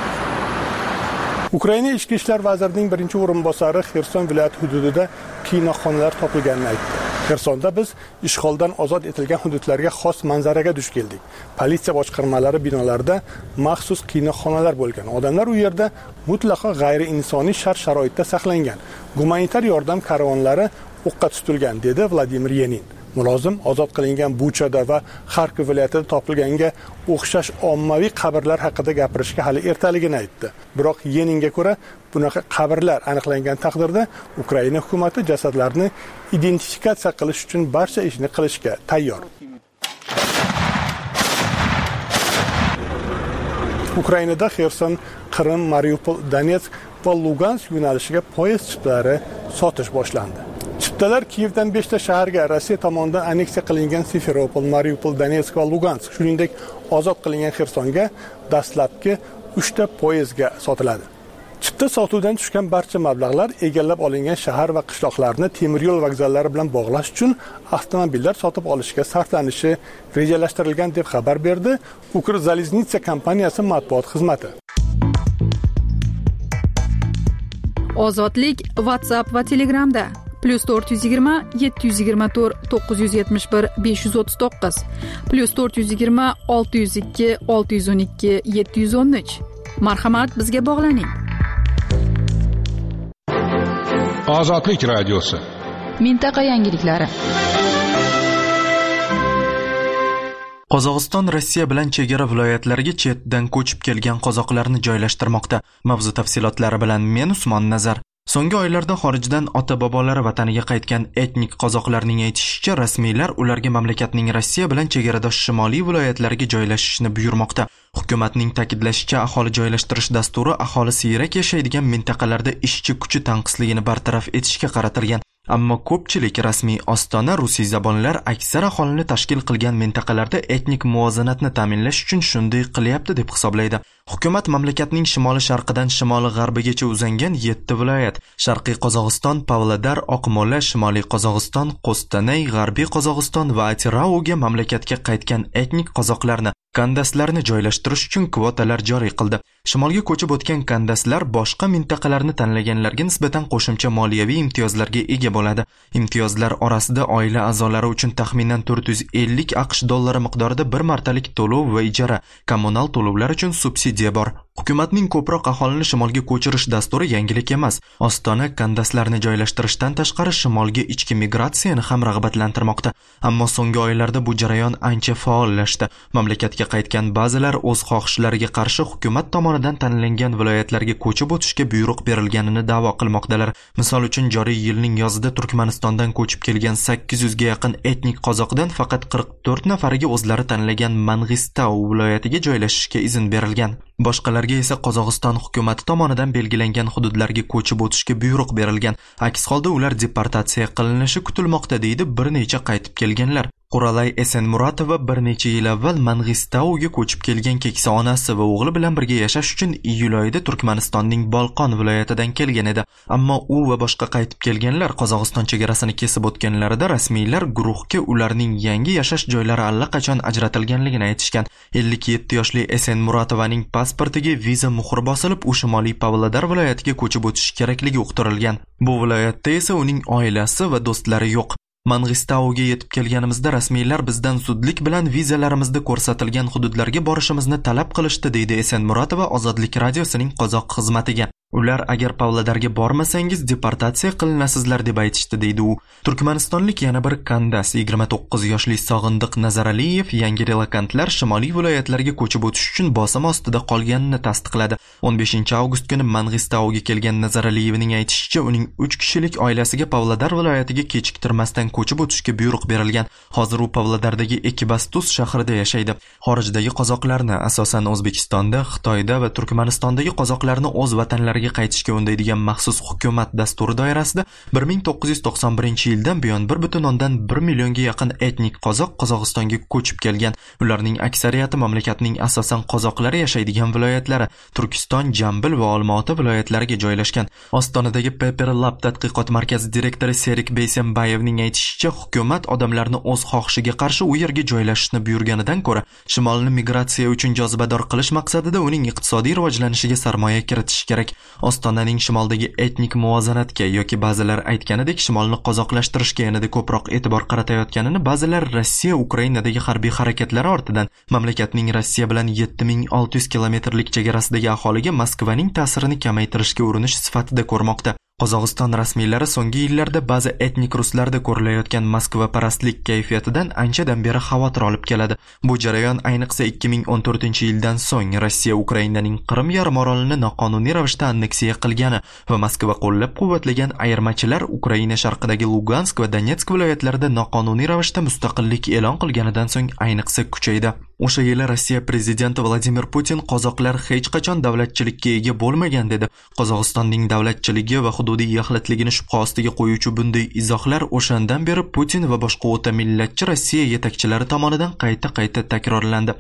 Ukraina ichki ishlar vazirining birinchi o'rinbosari Xerson viloyati hududida kinoxonalar topilganini aytdi. Xersonda biz ishg'oldan ozod etilgan hududlarga xos manzaraga duch keldik. Politsiya boshqarmalari binolarida maxsus kinoxonalar bo'lgan. Odamlar u yerda mutlaqo g'ayri-insoniy shart-sharoitda saqlangan. Gumanitar yordam karvonlari o'qqa tutilgan, dedi Vladimir Yenin. Mulozim ozod qilingan Buchada va Xarkov viloyatida topilganga o'xshash ommaviy qabrlar haqida gapirishga hali ertaligini aytdi. Biroq Yeninga ko'ra, bunaqa qabrlar aniqlangan taqdirda Ukraina hukumati jasadlarni identifikatsiya qilish uchun barcha ishni qilishga tayyor. Ukrainada Xerson, Qrim, Mariupol, Donetsk va Lugansk yo'nalishiga poyezd chiptalari sotish boshlandi. Chiptalar Kiyevdan beshta shaharga Rossiya tomonidan aneksiya qilingan Simferopol, Mariupol, Donetsk va Lugansk, shuningdek ozod qilingan Xersonga dastlabki uchta poyezdga sotiladi. Chipta sotuvdan tushgan barcha mablag'lar egallab olingan shahar va qishloqlarni temir yo'l vokzallari bilan bog'lash uchun avtomobillar sotib olishga sarflanishi rejalashtirilgan deb xabar berdi Ukrzaliznytsia kompaniyasi matbuot xizmati. Ozodlik WhatsApp va Telegramda plus to'rt yuz yigirma yetti yuz yigirma to'rt to'qqiz yuz yetmish bir besh yuz o'ttiz to'qqiz plus to'rt yuz yigirma olti yuz ikki olti yuz o'n ikki yetti yuz o'n uch. Marhamat, bizga bog'laning. Ozodlik radiosi. Mintaqa yangiliklari. Qozog'iston Rossiya bilan chegara viloyatlariga chetdan ko'chib kelgan qozoqlarni joylashtirmoqda. Mavzu tafsilotlari bilan men Usmon Nazar. So'nggi oylarda xorijdan ota-bobolari vataniga qaytgan etnik qozoqlarning aytishicha, rasmiylar ularga mamlakatning Rossiya bilan chegaradosh shimoliy viloyatlariga joylashishni buyurmoqda. Hukumatning ta'kidlashicha, aholi joylashtirish dasturi aholi siyrak yashaydigan mintaqalarda ishchi kuchi tanqisligini bartaraf etishga qaratilgan. Ammo ko'pchilik rasmiy ostona rusiy zabonlar aksar aholini tashkil qilgan mintaqalarda etnik muvozanatni ta'minlash uchun shunday qilyapti deb hisoblaydi. Hukumat mamlakatning shimoli-sharqidan shimoli-g'arbigacha uzangan yetti viloyat, Sharqiy Qozog'iston, Pavlodar, Oqmo'la, Shimoliy Qozog'iston, Qo'stanay, G'arbiy Qozog'iston va Atirauga mamlakatga qaytgan etnik qozoqlarni, kandaslarni joylashtirish uchun kvotalar joriy qildi. Shimolga ko'chib o'tgan kandaslar boshqa mintaqalarni tanlaganlarga nisbatan qo'shimcha moliyaviy imtiyozlarga ega bo'ladi. Imtiyozlar orasida oila a'zolari uchun taxminan to'rt yuz ellik aqsh dollari miqdorida bir martalik to'lov va ijara, kommunal to'lovlar uchun subsidiya bor. Hukumatning ko'proq aholini shimolga ko'chirish dasturi yangilik emas. Ostona kandaslarni joylashtirishdan tashqari shimolga ichki migratsiyani ham rag'batlantirmoqda. Ammo so'nggi oylarda bu jarayon ancha faollashdi. Mamlakatga qaytgan ba'zilar o'z xohishlariga qarshi hukumat tomonidan tanlangan viloyatlarga ko'chib o'tishga buyruq berilganini da'vo qilmoqdalar. Misol uchun, joriy yilning yozida Turkmanistondan ko'chib kelgan sakkiz yuzga yaqin etnik qozoqdan faqat qirq to'rt nafariga o'zlari tanlagan Mang'istau viloyatiga joylashishga izn berilgan. Boshqalarga esa Qozog'iston hukumati tomonidan belgilangan hududlarga ko'chib o'tishga buyruq berilgan. Aks holda ular deportatsiya qilinishi kutilmoqda, deydi bir necha qaytib kelganlar. Quralay Esenmuratova bir necha yil avval Mang'istauga ko'chib kelgan keksa onasi va o'g'li bilan birga yashash uchun iyul oyida Turkmanistonning Bolqon viloyatidan kelgan edi. Ammo u va boshqa qaytib kelganlar Qozog'iston chegarasini kesib o'tganlarida rasmiylar guruhga ularning yangi yashash joylari allaqachon ajratilganligini aytishgan. ellik yetti yoshli Esenmuratovaning pasportiga viza muhri bosilib, u Shimoliy Pavlodar viloyatiga ko'chib o'tish kerakligi uqtirilgan. Bu viloyatda esa uning oilasi va do'stlari yo'q. Mang'istauga yetib kelganimizda rasmiylar bizdan zudlik bilan vizalarimizda ko'rsatilgan hududlarga borishimizni talab qilishdi, deydi Esenmuratova Ozodlik radiosining qozoq xizmatiga. Ular agar Pavlodarga bormasangiz deportatsiya qilinasizlar deb aytishdi, deydi u. Turkmanistonlik yana bir kandas yigirma to'qqiz yoshli Sog'indiq Nazaraliyev yangi relokantlar shimoliy viloyatlarga ko'chib o'tish uchun bosim ostida qolganini tasdiqladi. o'n beshinchi avgust kuni Mang'istauga kelgan Nazaraliyevning aytishicha, uning uch kishilik oilasiga Pavlodar viloyatiga kechiktirmasdan ko'chib o'tishga buyruq berilgan. Hozir u Pavlodardagi Ekibastus shahrida yashaydi. Xorijdagi qozoqlarni, asosan O'zbekistonda, Xitoyda va Turkmanistondagi qozoqlarni o'z vatanlariga qaytishga undaydigan maxsus hukumat dasturi doirasida bir ming to'qqiz yuz to'qson birinchi yildan buyon bir butun o'ndan bir millionga yaqin etnik qozoq Qozog'istonga ko'chib kelgan. Ularning aksariyati mamlakatning asosan qozoqlari yashaydigan viloyatlari, Turkiston, Jambil va Olmaota viloyatlariga joylashgan. Ostonadagi Paper Lab tadqiqot markazi direktori Serik Beysenbayevning aytishicha, hukumat odamlarni o'z xohishiga qarshi u yerga joylashishni buyurganidan ko'ra, shimolni migratsiya uchun jozibador qilish maqsadida uning iqtisodiy rivojlanishiga sarmoya kiritish kerak. Ostonaning shimoldagi etnik muvozanatga yoki ba'zilar aytganidek shimolni qozoqlashtirishga yanada ko'proq e'tibor qaratayotganini, ba'zilar Rossiya Ukrainadagi harbiy harakatlari ortidan mamlakatning Rossiya bilan yetti ming olti yuz kilometrlik chegarasidagi aholiga Moskvaning ta'sirini kamaytirishga urinish sifatida ko'rmoqda. Qozog'iston rasmiylari so'nggi yillarda ba'zi etnik ruslarda ko'rilayotgan Moskva parastlik kayfiyatidan anchadan beri xavotir olib keladi. Bu jarayon ayniqsa ikki ming o'n to'rtinchi yildan so'ng Rossiya Ukrainaning Qrim yarim orolini noqonuniy ravishda anneksiya qilgani va Moskva qo'llab-quvvatlagan ayirmachilar Ukraina sharqidagi Lugansk va Donetsk viloyatlarida noqonuniy ravishda mustaqillik e'lon qilganidan so'ng ayniqsa kuchaydi. O'sha yili Rossiya prezidenti Vladimir Putin qozoqlar hech qachon davlatchilikka ega bo'lmagan dedi. Qozog'istonning davlatchiligi va hududiy yaxlitligini shubha ostiga qo'yuvchi bunday izohlar o'shandan beri Putin va boshqa o'ta millatchi Rossiya yetakchilari tomonidan qayta-qayta takrorlandi.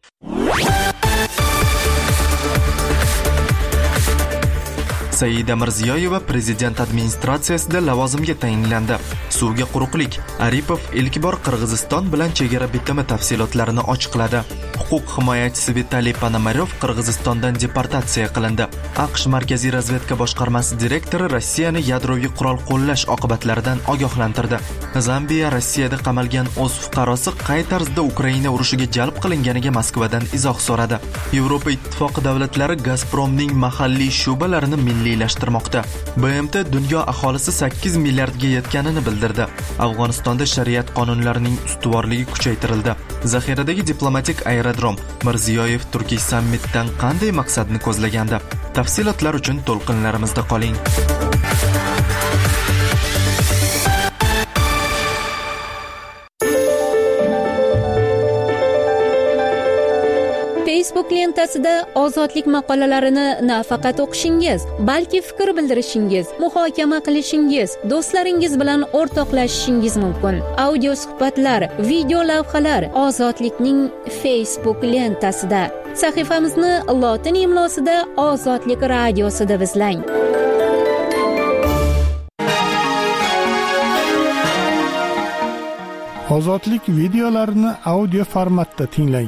Saida Mirziyoyeva prezident administratsiyasida lavozimga tayinlandi. Suvga quruqlik. Aripov ilk bor Qirg'iziston bilan chegara bitimi tafsilotlarini ochiqladi. Huquq himoyachisi Vitaliy Ponomaryov Qirg'izistondan deportatsiya qilindi. AQSh Markaziy razvedka boshqarmasi direktori Rossiyani yadroviy qurol qo'llash oqibatlaridan ogohlantirdi. Zambiya Rossiyada qamalgan o'z fuqarosi qay tarzda Ukraina urushiga jalb qilinganiga Moskvadan izoh so'radi. Yevropa ittifoqi davlatlari Gazpromning mahalliy shu'balarini milliylashtirmoqda. B M T dunyo aholisi sakkiz milliardga yetganini bildirdi. Afg'onistonda shariat qonunlarining ustuvorligi kuchaytirildi. Zaxiradagi diplomatik aerodrom. Mirziyoyev Turkiy sammitdan qanday maqsadni ko'zlagandi? Tafsilotlar uchun to'lqinlarimizda qoling. Facebook lentasida ozodlik maqolalarini nafaqat o'qishingiz, balki fikr bildirishingiz, muhokama qilishingiz, do'stlaringiz bilan o'rtoqlashishingiz mumkin. Audio suhbatlar, video lavhalar ozodlikning Facebook lentasida. Sahifamizni lotin imlosida Ozodlik radiosi deb izlang. Ozodlik videolarini audio formatda tinglang.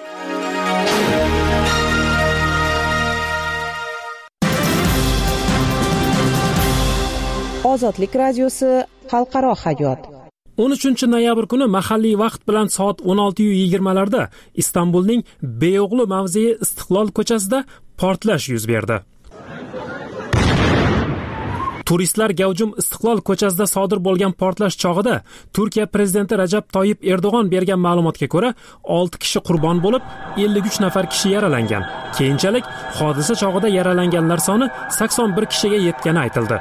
Ozodlik radiosi xalqaro hayot. o'n uchinchi noyabr kuni mahalliy vaqt bilan soat o'n olti yigirma larda Istanbulning Beyo'g'li mavzei Istiqlol ko'chasida portlash yuz berdi. Turistlar gavjum Istiqlol ko'chasida sodir bo'lgan portlash chog'ida Turkiya prezidenti Rajab Toyyib Erdo'g'on bergan ma'lumotga ko'ra olti kishi qurbon bo'lib, ellik uch nafar kishi yaralangan. Keyinchalik hodisa chog'ida yaralanganlar soni sakson bir kishiga yetgani aytildi.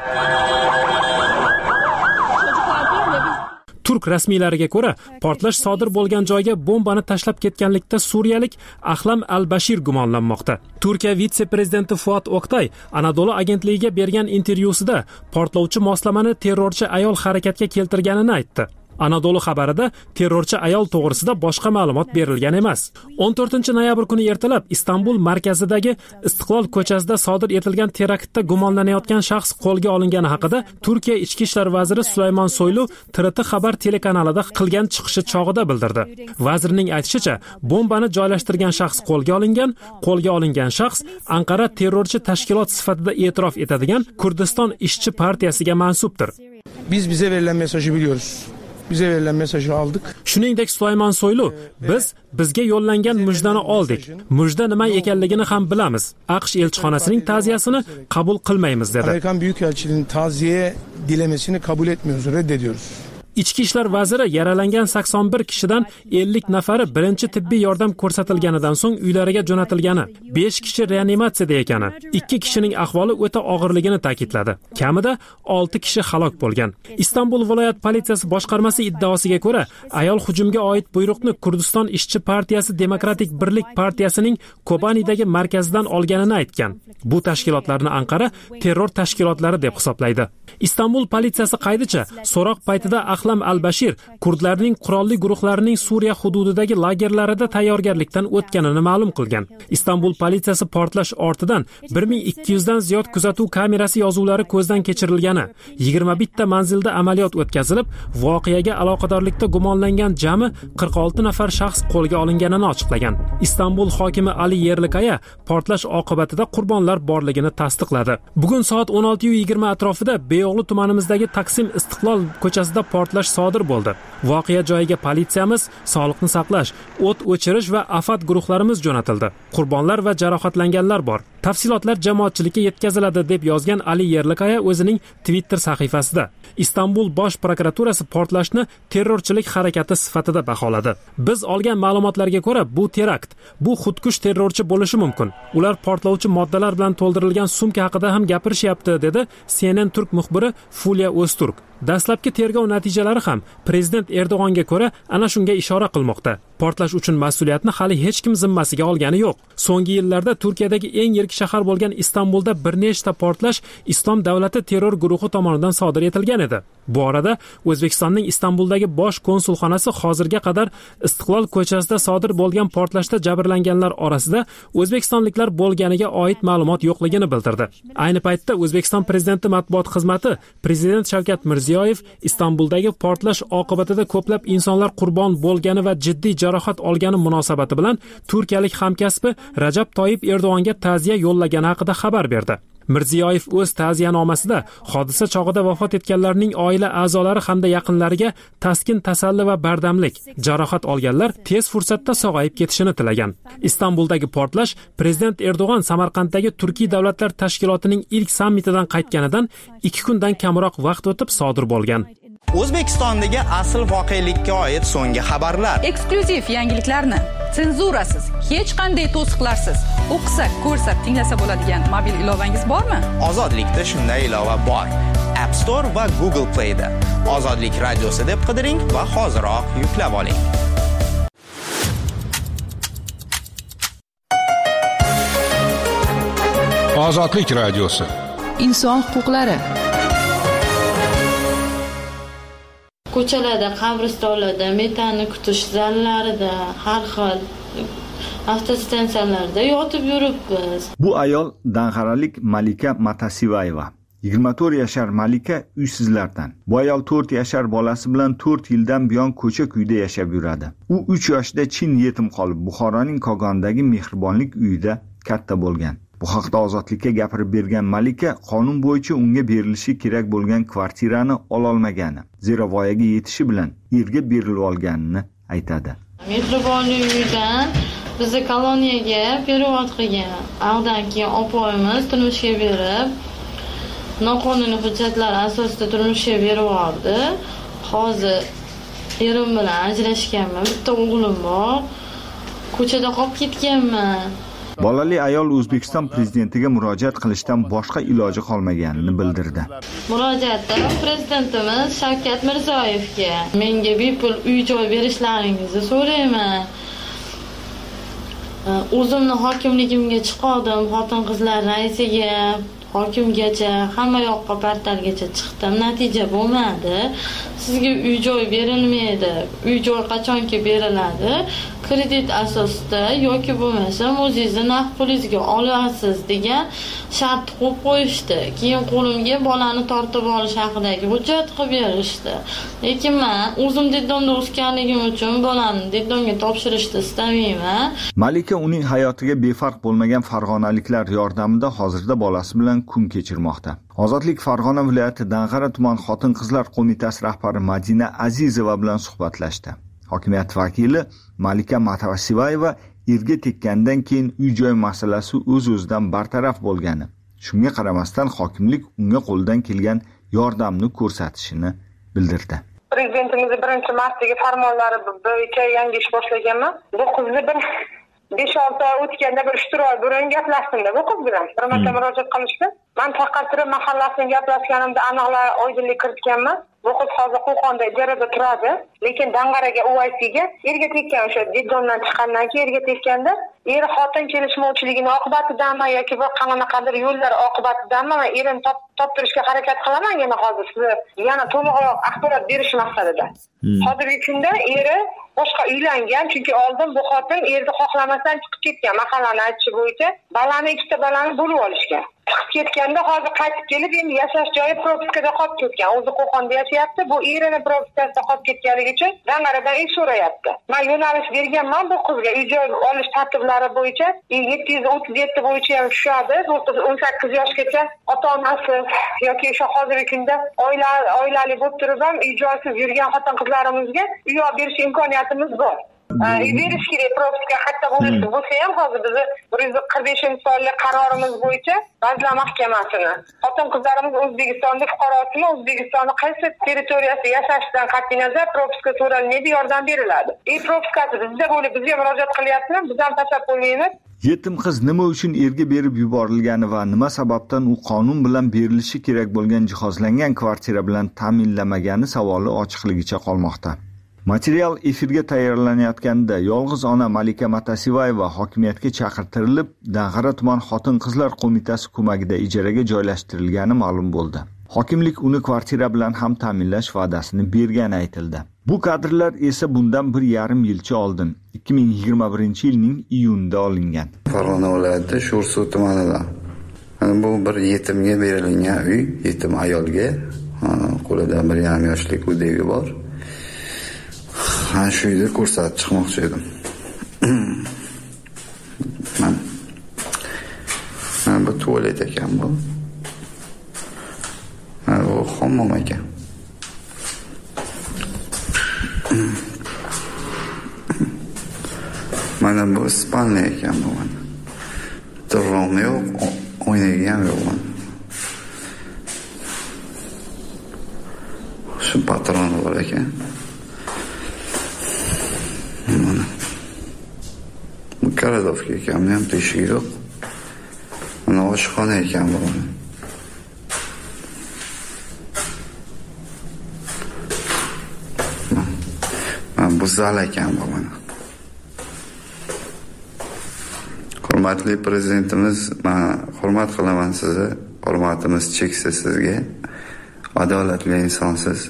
Turk rasmiylariga ko'ra, portlash sodir bo'lgan joyga bombani tashlab ketganlikda suriyalik Ahlam al-Bashir gumonlanmoqda. Turkiya vitse-prezidenti Fuat Oktay Anadolu agentligiga bergan intervyusida portlovchi moslamani terrorchi ayol harakatga keltirganini aytdi. Anadolu xabarida terrorchi ayol to'g'risida boshqa ma'lumot berilgan emas. o'n to'rtinchi noyabr kuni ertalab Istanbul markazidagi Istiqlol ko'chasida sodir etilgan teraktda gumonlanayotgan shaxs qo'lga olingani haqida Turkiya ichki ishlar vaziri Sulaymon Soylu T R T xabar telekanalida qilgan chiqishi chog'ida bildirdi. Vazirning aytishicha, bombani joylashtirgan shaxs qo'lga olingan, qo'lga olingan shaxs Anqara terrorchi tashkilot sifatida e'tirof etadigan Kurdiston ishchi partiyasiga mansubdir. Biz bize verilen mesajı biliyoruz. Bize verilen mesajı aldık. Shuningdek Sulaymon Soylu, biz bizga yo'llangan mujdani oldik. Mujda nima ekanligini ham bilamiz. AQSh elchixonasining ta'ziyasini qabul qilmaymiz dedi. Amerikan Büyükelçiliğinin ta'ziye dilemesini kabul etmiyoruz, reddediyoruz. Ichki ishlar vaziri yaralangan sakson bir kishidan ellik nafari birinchi tibbiy yordam ko'rsatilganidan so'ng uylariga jo'natilgani, besh kishi reanimatsiyada ekani, ikki kishining ahvoli o'ta og'irligini ta'kidladi. Kamida olti kishi halok bo'lgan. Istanbul viloyat politsiyasi boshqarmasi iddaosiga ko'ra, ayol hujumga oid buyruqni Kurdiston ishchi partiyasi Demokratik birlik partiyasining Kobanidagi markazidan olganini aytgan. Bu tashkilotlarni Anqara terror tashkilotlari deb hisoblaydi. Istanbul politsiyasi qaydicha, so'roq paytida Ahlam al-Bashir kurdlarning qurolli guruhlarining Suriya hududidagi lagerlarida tayyorgarlikdan o'tganini ma'lum qilgan. Istanbul politsiyasi portlash ortidan bir ming ikki yuz dan ziyod kuzatuv kamerasi yozuvlari ko'zdan kechirilgani, yigirma bitta manzilda amaliyot o'tkazilib, voqeaga aloqadorlikda gumonlangan jami qirq olti nafar shaxs qo'lga olinganini ochiqlagan. Istanbul hokimi Ali Yerlikaya portlash oqibatida qurbonlar borligini tasdiqladi. Bugun soat o'n olti yigirma atrofida Beyo'g'li tumanimizdagi Taksim Istiqlol ko'chasida portlash portlash sodir bo'ldi. Voqea joyiga politsiyamiz, sog'liqni saqlash, o't o'chirish va afat guruhlarimiz jo'natildi. Qurbonlar va jarohatlanganlar bor. Tafsilotlar jamoatchilikka yetkaziladi deb yozgan Ali Yerlikaya o'zining Twitter sahifasida. Istanbul bosh prokuraturasi portlashni terrorchilik harakati sifatida baholadi. Biz olgan ma'lumotlarga ko'ra, bu terakt, bu xudkush terrorchi bo'lishi mumkin. Ular portlovchi moddalar bilan to'ldirilgan sumka haqida ham gapirishyapti, dedi C N N Turk muxbiri Fulya O'zturk. Dastlabki tergov natijalari ham prezident Erdo'g'onga ko'ra ana shunga ishora qilmoqda. Portlash uchun mas'uliyatni hali hech kim zimmasiga olgani yo'q. So'nggi yillarda Turkiyadagi eng yirik shahar bo'lgan Istanbulda bir nechta portlash Islom davlati terror guruhi tomonidan sodir etilgan edi. Bu orada O'zbekistonning Istanbuldagi bosh konsulxonasi hozirga qadar Istiqlol ko'chasida sodir bo'lgan portlashda jabrlanganlar orasida o'zbekistonliklar bo'lganiga oid ma'lumot yo'qligini bildirdi. Ayni paytda O'zbekiston prezidenti matbuot xizmati prezident Shavkat Mirziyoyev Istanbuldagi portlash oqibatida ko'plab insonlar qurbon bo'lgani va jiddiy jarohat olgani munosabati bilan turkiyalik hamkasbi Rajab Toyyib Erdo'g'onga ta'ziya yo'llagani haqida xabar berdi. Mirziyoyev o'z ta'ziyanomasida hodisa chog'ida vafot etganlarning oila a'zolari hamda yaqinlariga taskin, tasalli va bardamlik, jarohat olganlar tez fursatda sog'ayib ketishini tilagan. Istanbuldagi portlash prezident Erdo'g'on Samarqanddagi Turkiy davlatlar tashkilotining ilk sammitidan qaytganidan ikki kundan kamroq vaqt o'tib sodir bo'lgan. O'zbekistondagi asl voqelikka oid so'nggi xabarlar. Eksklyuziv yangiliklarni senzurasiz, hech qanday to'siqlarsiz o'qisa, ko'rsa, tinglasa bo'ladigan mobil ilovangiz bormi? Ozodlikda shunday ilova bor. App Store va Google Play da Ozodlik radiosi deb qidiring va hoziroq yuklab oling. Ozodlik radiosi. Inson huquqlari. Ko'chalarda, qabristonlarda, metanni kutish zallarida, har xil avtostansiyalarda yotib yuribmiz. Bu ayol Dang'aralik Malika Matasivayeva. yigirma to'rt yashar Malika uysizlardan. Bu ayol to'rt yashar bolasi bilan to'rt yildan buyon ko'cha-kuyda yashab yuradi. U uch yoshda Chin yetim qolib, Buxoroning Kogondagi mehribonlik uyida katta bo'lgan. Bu haqda Ozodlikka gapirib bergan Malika qonun bo'yicha unga berilishi kerak bo'lgan kvartirani ola olmagani, zero voyaga yetishi bilan erga berilib olganini aytadi. Mehribonlik uyidan bizni koloniyaga perevod qilgan. Aldan keyin opoyimiz turmushga berib, noqonuniy hujjatlar asosida turmushga berib oldi. Hozir erim bilan ajrashganman. Bitta o'g'lim bor. Ko'chada qolib ketganman. Bolali ayol O'zbekiston prezidentiga murojaat qilishdan boshqa iloji qolmaganini bildirdi. Murojaatda prezidentimiz Shavkat Mirziyoyevga menga bepul uy-joy berishlaringizni so'rayman. O'zimni hokimligimga chiqardim, xotin-qizlar raisiga, hokimgacha, hamma yoqqa portalgacha chiqdim, natija bo'lmadi. Sizga uy-joy berilmaydi. Uy-joy qachonki beriladi? Kredit asosida yoki bo'lmasa o'zingizni naqd pulingizga olasiz degan shart qo'yib qo'yishdi. Keyin qo'limga bolani tortib olish haqidagi hujjat qilib berishdi. Lekin men o'zim deddomda o'sganligim uchun bolani deddomga topshirishni istamayman. Malika uning hayotiga befarq bo'lmagan farg'onaliklar yordamida hozirda bolasi bilan kun kechirmoqda. Ozodlik Farg'ona viloyati Dang'ara tuman xotin-qizlar qo'mitasi rahbari Madina Azizova bilan suhbatlashdi. Hokimiyat vakili Malika Matasivayeva erga tekkandan keyin uy-joy masalasi o'z-o'zidan bartaraf bo'lgani, shunga qaramasdan hokimlik unga qo'ldan kelgan yordamni ko'rsatishini bildirdi. Prezidentimiz birinchi martdagi farmonlari bo'yicha yangi ish boshlaganman. Bu qizni bir besh olti oy o'tganda bir uch to'rt oy burun gaplashdim-da bu qiz bilan. Bir marta murojaat qilishdi. Men faqat turib mahallasini gaplashganimda aniqlar oydinlik kiritganman. Bu qiz hozir Qo'qonda ijarada turadi, lekin Dang'araga U I C'ga erga tekkan, o'sha deddomdan chiqqandan keyin erga tekkanda, er xotin kelishmovchiligini oqibatidanmi yoki bir qanaqadir yo'llar oqibatidanmi men erini toptirishga harakat qilaman yana hozir sizga yana to'liqroq axborot berish maqsadida. Hozirgi kunda eri boshqa uylangan, chunki oldin bu xotin erni xohlamasdan chiqib ketgan. Mahallani aytishi bo'yicha balani ikkita balani bo'lib olishgan. chiqib ketganda hozir qaytib kelib endi yashash joyi propiskada qolib ketgan. O'zi Qo'qonda yashayapti. Bu erini propiskasida qolib ketganligi uchun Dang'aradan ish so'rayapti. Men yo'nalish berganman bu qizga uy joy olish tartiblari bo'yicha yetti yuz o'ttiz yetti bo'yicha ham tushadi. o'n sakkiz yoshgacha ota-onasi yoki o'sha hozirgi kunda oila oilali bo'lib turib ham uy joysiz yurgan xotin-qizlarimizga uy olib berish imkoniyatimiz bor. Uy berish kerak propiska hatta bo'lsa bo'lsa ham hozir bizni bir yuz qirq beshinchi sonli qarorimiz bo'yicha Vazirlar Mahkamasini xotin-qizlarimiz O'zbekistonda fuqarosimi O'zbekistonning qaysi territoriyasida yashashidan qat'iy nazar propiska so'ralmaydi, yordam beriladi. Uy propiskasi bizda bo'lib bizga murojaat qilyapmiz, biz ham tashlab qo'ymaymiz. Yetim qiz nima uchun erga berib yuborilgani va nima sababdan u qonun bilan berilishi kerak bo'lgan jihozlangan kvartira bilan ta'minlamagani savoli ochiqligicha qolmoqda. Material efirga tayyorlanayotganda yolg'iz ona Malika Matasivayeva hokimiyatga chaqirtirilib, Dang'ara tuman xotin-qizlar qo'mitasi ko'magida ijaraga joylashtirilgani ma'lum bo'ldi. Hokimlik uni kvartira bilan ham ta'minlash va'dasini bergani aytildi. Bu kadrlar esa bundan bir yarim yilcha oldin, ikki ming yigirma birinchi yilning iyunida olingan. Farg'ona viloyati Sho'rsuv tumanida. Bu bir yetimga berilgan uy, yetim ayolga, qo'lida bir yarim yoshlik o'dagi bor. Ana shu uyni ko'rsatib chiqmoqchi edim. Men men bu tualet ekan bu. Men bu hammom ekan. Mana bu spalniya ekan bu mana. Turrom yo'q, o'ynaygan yo'q mana. Shu patroni bor ekan. Mana. Bu karadovka ekan, ham teshigi yo'q. Mana oshxona ekan bu. Mana bu zal ekan bu mana. Hurmatli prezidentimiz, men hurmat qilaman sizni. Hurmatimiz cheksiz sizga. Adolatli insonsiz.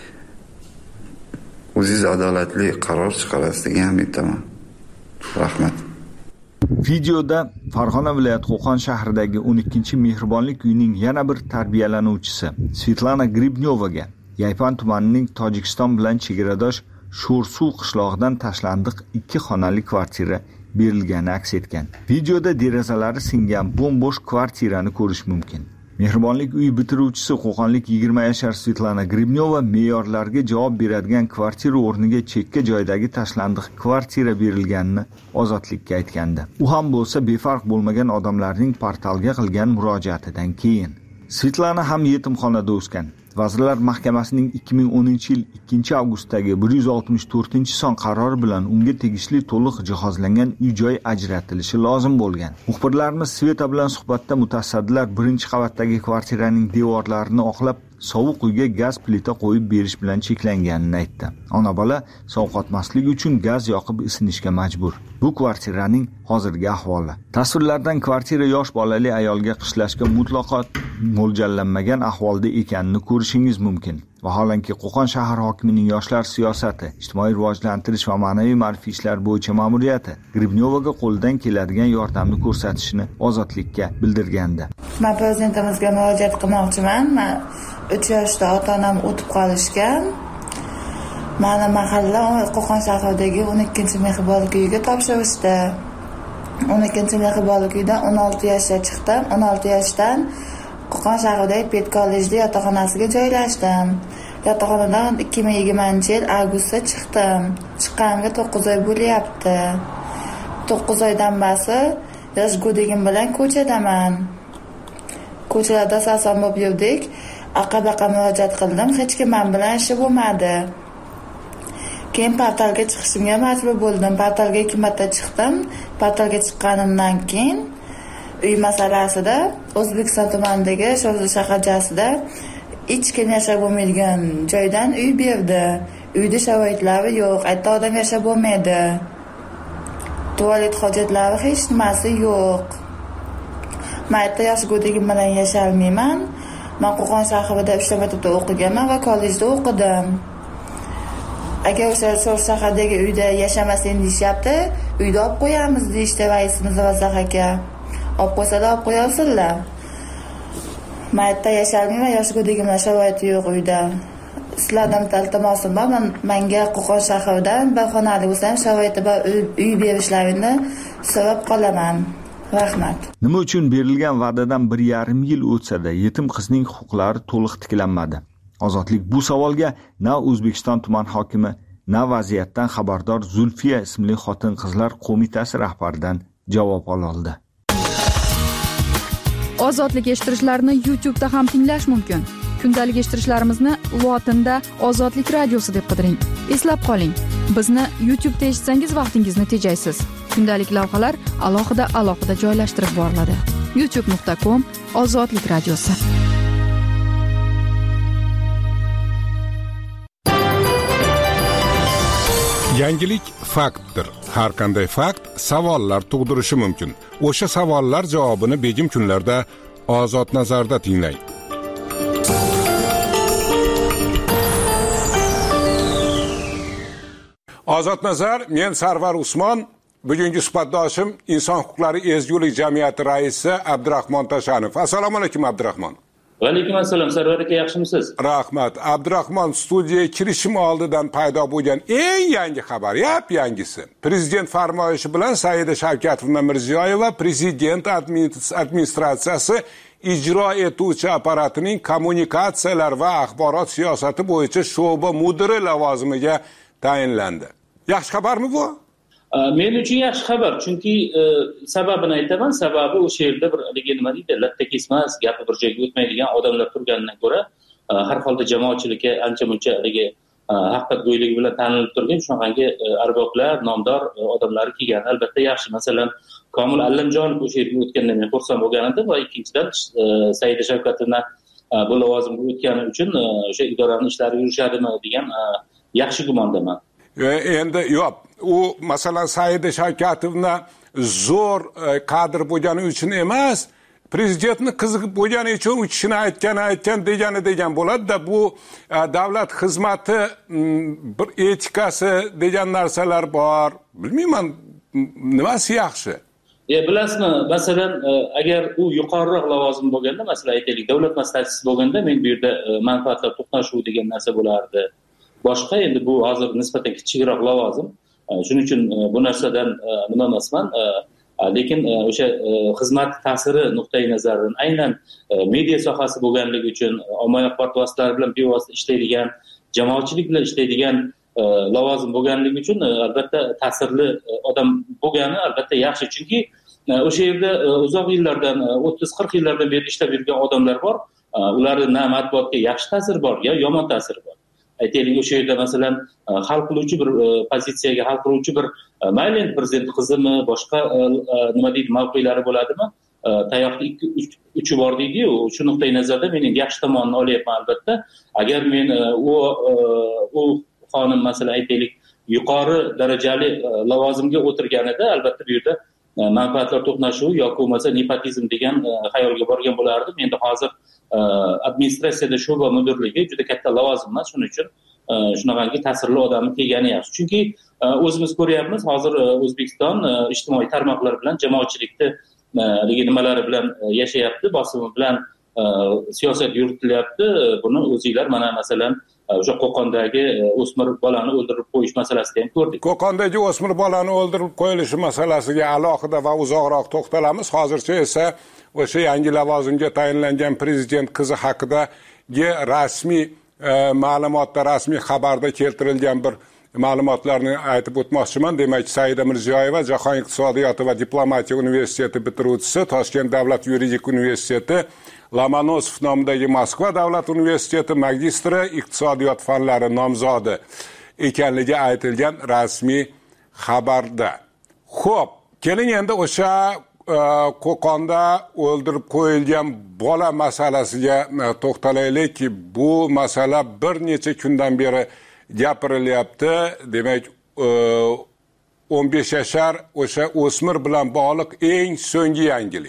O'zingiz adolatli qaror chiqarasiz degan umiddaman. Rahmat. Videoda Farg'ona viloyati Qo'qon shahridagi o'n ikkinchi mehribonlik uyining yana bir tarbiyalanuvchisi Svetlana Gribnyovaga Yaypan tumanining Tojikiston bilan chegaradosh Sho'rsuv qishlog'idan tashlandiq ikki xonali kvartira berilgani aks etgan. Videoda derazalari singan bo'm-bo'sh kvartirani ko'rish mumkin. Mehribonlik uyi bitiruvchisi Qo'qonlik yigirma yashar Svetlana Gribnyova me'yorlarga javob beradigan kvartira o'rniga chekka joydagi tashlandiq kvartira berilganini Ozodlikka aytgandi. U ham bo'lsa befarq bo'lmagan odamlarning portalga qilgan murojaatidan keyin. Svetlana ham yetimxonada o'sgan. Vazirlar Mahkamasining ikki ming o'ninchi yil ikkinchi avgustdagi bir yuz oltmish to'rtinchi son qarori bilan unga tegishli to'liq jihozlangan uy-joy ajratilishi lozim bo'lgan. Muxbirlarimiz Sveta bilan suhbatda mutasaddilar birinchi qavatdagi kvartiraning devorlarini oqlab, sovuq uyga gaz plita qo'yib berish bilan cheklanganini aytdi. Ona-bola sovqotmaslik uchun gaz yoqib isinishga majbur. Bu kvartiraning hozirgi ahvoli. Tasvirlardan kvartira yosh bolali ayolga qishlashga mutlaqo mo'ljallanmagan ahvolda ekanini ko'rishingiz mumkin. Vaholanki Qo'qon shahar hokimining yoshlar siyosati, ijtimoiy rivojlantirish va ma'naviy ma'rifiy ishlar bo'yicha ma'muriyati Gribnyovaga qo'ldan keladigan yordamni ko'rsatishini Ozodlikka bildirgandi. Men prezidentimizga murojaat qilmoqchiman. Men uch yoshda ota-onam o'tib qolishgan. Mana mahalla Qo'qon shahridagi o'n ikkinchi mehribonlik uyiga topshirishdi. o'n ikkinchi mehribonlik uyidan o'n olti yoshda chiqdim. o'n olti yoshdan Qo'qon shahridagi Pet kollejda yotoqxonasiga joylashdim. Yotoqxonadan ikki ming yigirmanchi yil avgustda chiqdim. Chiqqanimga to'qqiz oy bo'lyapti. to'qqiz oydan beri yosh go'dagim bilan ko'chadaman. Ko'chalarda sarson bo'lib yurdik. Aqabaqa murojaat qildim. Hech kim men bilan ishi bo'lmadi. Keyin portalga chiqishimga majbur bo'ldim. Portalga ikki marta chiqdim. Portalga chiqqanimdan keyin uy masalasida O'zbekiston tumanidagi Sho'rsuv shaharchasida hech kim yashab bo'lmaydigan joydan uy berdi. Uyda sharoitlari yo'q, aytda odam yashab bo'lmaydi. Tualet hojatlari hech nimasi yo'q. Men aytda yosh go'dagim bilan yasholmayman. Men Qo'qon shahrida uchta maktabda o'qiganman va kollejda o'qidim. Agar o'sha Sho'rsuv shahardagi uyda yashamasin deyapti, uyda olib qo'yamiz deyishdi raisimiz Razaq aka. Olib qo'ysalar olib qo'yarsinlar. maytda yashalmayman, yoshi ko'dagimlar sharoiti yo'q uyda. Sizlardan iltimosim bor, menga Qo'qon shahridan bir xonali bo'lsam, sharoiti bor uy berishlarini so'rab qolaman. Rahmat. Nima uchun berilgan va'dadan bir yarim yil o'tsa-da yetim qizning huquqlari to'liq tiklanmadi? Ozodlik bu savolga na O'zbekiston tuman hokimi, na vaziyatdan xabardor Zulfiya ismli xotin-qizlar qo'mitasi rahbaridan javob ololdi. Ozodlik eshittirishlarni YouTube da ham tinglash mumkin. Kundalik eshittirishlarimizni lotinda Ozodlik radiosi deb qidiring. Eslab qoling, bizni YouTube da eshitsangiz vaqtingizni tejaysiz. Kundalik lavhalar alohida alohida joylashtirib boriladi. youtube nuqta com Ozodlik radiosi. Yangilik faktdir. Har qanday fakt savollar tug'dirishi mumkin. O'sha savollar javobini begim kunlarda Ozod nazarda tinglang. Ozod nazar, men Sarvar Usmon, bugungi suhbatdoshim Inson huquqlari ezgulik jamiyati raisi Abdurahmon Tashanov. Assalomu alaykum Abdurahmon. Va alaykum assalom, Sarvar aka, yaxshimisiz? Rahmat. Abdurahmon, studiyaga kirishim oldidan paydo bo'lgan eng yangi xabar, yap yangisi. Prezident farmoyishi bilan Saida Shavkatovna Mirziyoyeva prezident administratsiyasi ijro etuvchi apparatining kommunikatsiyalar va axborot siyosati bo'yicha sho'ba mudiri lavozimiga tayinlandi. Yaxshi xabarmi bu? Men uchun yaxshi xabar, chunki sababini aytaman. Sababi o'sha yerda bir haligi nima deydi, latta kesmas, gapi bir joyga o'tmaydigan odamlar turganidan ko'ra, har holda jamoatchilikka ancha-muncha haligi haqiqatgo'yligi bilan tanilib turgan shunaqangi arboblar, nomdor odamlar kelgan. Albatta yaxshi. Masalan, Komil Allamjonov o'sha yerga o'tganda men xursand bo'lgan edim va ikkinchidan Saida Shavkatovna bu lavozimga o'tgani uchun o'sha idoraning ishlari yurishadimi degan yaxshi gumondaman. Endi yo'q, u masalan Saida Shavkatovna zo'r kadr bo'lgani uchun emas, prezidentni qiziqib bo'lgani uchun u kishini aytgan aytgan degani degan bo'ladi-da, bu davlat xizmati bir etikasi degan narsalar bor. Bilmayman, nimasi yaxshi? E, bilasizmi, masalan, agar u yuqoriroq lavozim bo'lganda, masalan, aytaylik, davlat maslahatchisi bo'lganda, men bu yerda manfaatlar to'qnashuvi degan narsa bo'lardi. Boshqa endi bu hozir nisbatan kichikroq lavozim. Shuning uchun bu narsadan nima emasman, lekin o'sha xizmat ta'siri nuqtai nazaridan aynan media sohasi bo'lganligi uchun ommaviy axborot vositalari bilan bevosita ishlaydigan, jamoatchilik bilan ishlaydigan lavozim bo'lganligi uchun albatta ta'sirli odam bo'lgani albatta yaxshi, chunki o'sha yerda uzoq yillardan o'ttiz qirq yillardan beri ishlab yurgan odamlar bor. Ularning na matbuotga yaxshi ta'siri bor, yo yomon ta'siri bor. Aytaylik, o'sha yerda masalan hal qiluvchi bir pozitsiyaga hal qiluvchi bir mayli prezident qizimi, boshqa nima deydi, mavqelari bo'ladimi? Tayoqni ikki uchi bor deydi-yu, shu nuqtai nazardan men endi yaxshi tomonini olyapman albatta. Agar men u u xonim masalan aytaylik yuqori darajali lavozimga o'tirganida albatta bu yerda manfaatlar to'qnashuvi yoki bo'lmasa nepotizm degan xayolga borgan bo'lardim. Endi hozir administratsiyada sho'ba mudirligi juda katta lavozim emas, shuning uchun shunaqangi ta'sirli odamni kelgani yaxshi. Chunki o'zimiz ko'ryapmiz, hozir O'zbekiston ijtimoiy tarmoqlar bilan jamoatchilikni haligi nimalari bilan yashayapti, bosimi bilan siyosat yuritilyapti. Buni o'zinglar mana masalan o'sha Qo'qondagi o'smir bolani o'ldirib qo'yish masalasida ham ko'rdik. Qo'qondagi o'smir bolani o'ldirib qo'yilishi masalasiga alohida va uzoqroq to'xtalamiz. Hozircha esa o'sha yangi lavozimga tayinlangan prezident qizi haqidagi rasmiy ma'lumotda, rasmiy xabarda keltirilgan bir ma'lumotlarni aytib o'tmoqchiman. Demak, Saida Mirziyoyeva Jahon iqtisodiyoti va diplomatiya universiteti bitiruvchisi, Toshkent davlat yuridik universiteti, Lomonosov nomidagi Moskva davlat universiteti magistri, iqtisodiyot fanlari nomzodi ekanligi aytilgan rasmiy xabarda. Xo'p, keling endi o'sha Qo'qonda o'ldirib qo'yilgan bola masalasiga to'xtalaylik. Bu masala bir necha kundan beri gapirilyapti. Demak, o'n besh yashar o'sha o'smir bilan bog'liq eng so'nggi yangilik.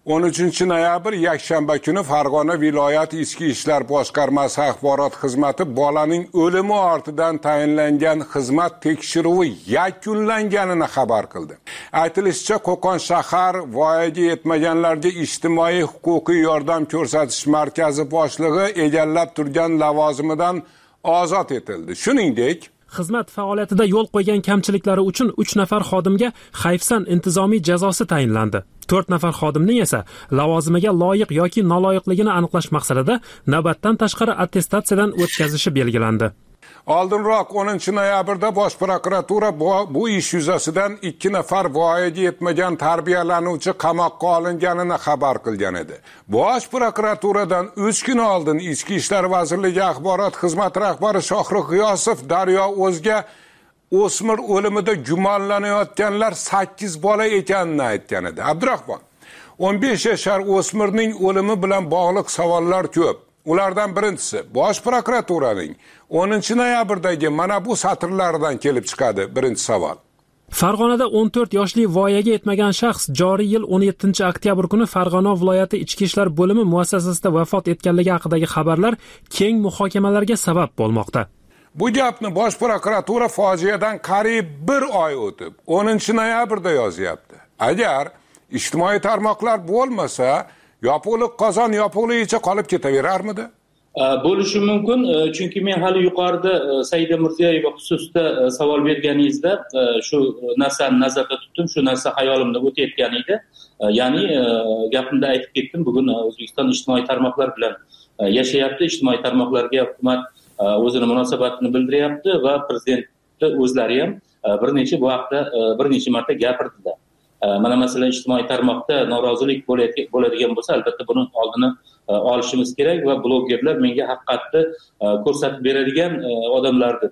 o'n uchinchi noyabr yakshanba kuni Farg'ona viloyat ichki ishlar boshqarmasi axborot xizmati bolaning o'limi ortidan tayinlangan xizmat tekshiruvi yakunlanganini xabar qildi. Aytilishicha, Qo'qon shahar voyaga yetmaganlarga ijtimoiy huquqiy yordam ko'rsatish markazi boshlig'i egallab turgan lavozimidan ozod etildi. Shuningdek, xizmat faoliyatida yo'l qo'ygan kamchiliklari uchun uch nafar xodimga hayfsan intizomiy jazosi tayinlandi. to'rt nafar xodimning esa lavozimiga loyiq yoki noloyiqligini aniqlash maqsadida navbatdan tashqari attestatsiyadan o'tkazishi belgilandi. Oldinroq o'ninchi noyabrda Bosh prokuratura bu ish yuzasidan ikki nafar voyaga yetmagan tarbiyalanuvchi qamoqqa olinganini xabar qilgan edi. Bosh prokuraturadan uch kun oldin Ichki ishlar vazirligi axborot xizmati rahbari Shohruh G'iyosov Daryo o'zga o'smir o'limida gumonlanayotganlar sakkiz bola ekanini aytgan edi. Abdurahmon, o'n besh yashar o'smirning o'limi bilan bog'liq savollar ko'p. Ulardan birinchisi Bosh prokuraturaning o'ninchi noyabrdagi mana bu satrlardan kelib chiqadi. Birinchi savol. Farg'onada o'n to'rt yoshli voyaga yetmagan shaxs joriy yil o'n yettinchi oktyabr kuni Farg'ona viloyati ichki ishlar bo'limi muassasasida vafot etganligi haqidagi xabarlar keng muhokamalarga sabab bo'lmoqda. Bu gapni Bosh prokuratura fojiadan qariyb bir oy o'tib o'ninchi noyabrda yozyapti. Agar ijtimoiy tarmoqlar bo'lmasa, yopiqliq qozon yopiqligicha qolib ketaverarmidi? Bo'lishi mumkin, chunki men hali yuqorida Saida Mirziyoyeva xususida savol berganingizda shu narsani nazarda tutdim, shu narsa hayolimda o'tayotgan edi. Ya'ni gapimda aytib ketdim, bugun O'zbekiston ijtimoiy tarmoqlar bilan yashayapti, ijtimoiy tarmoqlarga hukumat o'zini munosabatini bildiryapti va prezidentni o'zlari ham bir necha bu haqda bir necha marta gapirdilar. Mana masalan ijtimoiy tarmoqda norozilik bo'ladigan bo'lsa, albatta buni oldini olishimiz kerak va blogerlar menga haqiqatni ko'rsatib beradigan odamlardir.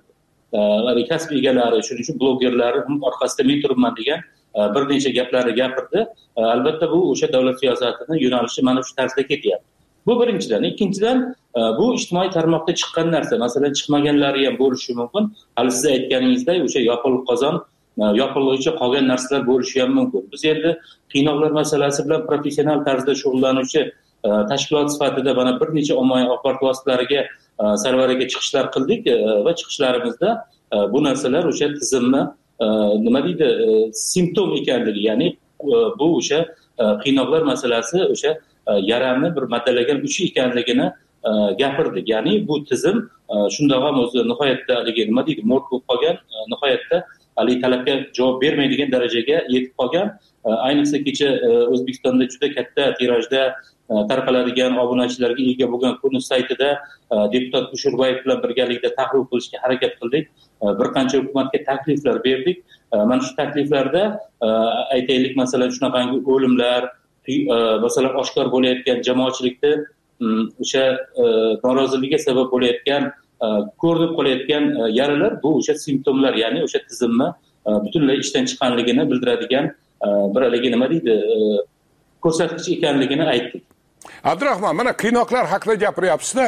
Kasb egalari, shuning uchun blogerlar ham orqasida men turibman degan bir necha gaplarni gapirdi. Albatta bu o'sha davlat siyosatining yo'nalishi mana shu tarzda ketyapti. Bu birinchidan. Ikkinchidan, bu ijtimoiy tarmoqda chiqqan narsa, masalan chiqmaganlari ham bo'lishi mumkin. Hali siz aytganingizdek, o'sha yopiq qozon yopiluvchi qolgan narsalar bo'lishi ham mumkin. Biz endi qiynoqlar masalasi bilan professional tarzda shug'ullanuvchi tashkilot sifatida mana bir necha ommaviy axborot vositalariga sarvaraga chiqishlar qildik va chiqishlarimizda bu narsalar o'sha tizimni nima deydi, simptom ekanligi, ya'ni bu o'sha qiynoqlar masalasi o'sha yaramni bir maddalagan uchi ekanligini gapirdik. Ya'ni bu tizim shundoq ham o'zi nihoyatda nima deydi, mo'rt bo'lib qolgan, nihoyatda hali talabga javob bermaydigan darajaga yetib qolgan. Ayniqsa kecha O'zbekistonda juda katta tirajda tarqaladigan obunachilarga ega bo'lgan Kunuz saytida deputat Kusherbayev bilan birgalikda tahlil qilishga harakat qildik. Bir qancha hukumatga takliflar berdik. Mana shu takliflarda aytaylik, masalan shunaqangi o'limlar, masalan oshkor bo'layotgan jamoatchilikda o'sha noroziligiga sabab bo'layotgan, ko'rinib qolayotgan yaralar, bu o'sha simptomlar, ya'ni o'sha tizimni butunlay ishdan chiqqanligini bildiradigan bir haligi nima deydi, ko'rsatkich ekanligini aytdik. Abdurahmon, mana qiynoqlar haqida gapiryapsiz-da.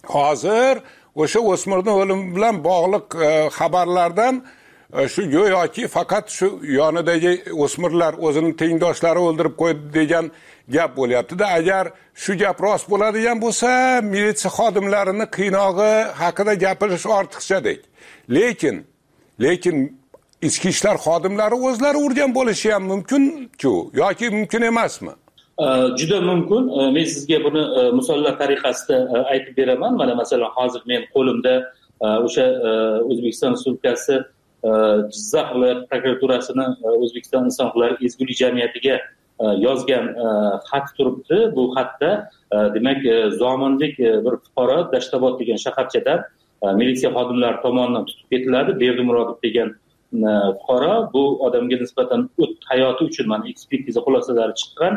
Hozir o'sha o'smirning o'limi bilan bog'liq xabarlardan shu go'yoki faqat shu yonidagi o'smirlar o'zining tengdoshlari o'ldirib qo'ydi degan gap bo'lyapti-da. Agar shu gap rost bo'ladigan bo'lsa, militsiya xodimlarini qiynog'i haqida gapirish ortiqchadek. Lekin lekin ichki ishlar xodimlari o'zlari urgan bo'lishi ham mumkin-ku, yoki mumkin emasmi? Juda mumkin. Men sizga buni misollar tariqasida aytib beraman. Mana masalan hozir men qo'limda o'sha O'zbekiston Respublikasi Jizzax viloyat prokuraturasini O'zbekiston inson huquqlari ezgulik jamiyatiga yozgan xat turibdi. Bu xatda demak zominlik bir fuqaro Dashtabod degan shaharchadan militsiya xodimlari tomonidan tutib ketiladi. Berdimurodov degan fuqaro, bu odamga nisbatan hayoti uchun mana ekspertiza xulosalari chiqqan,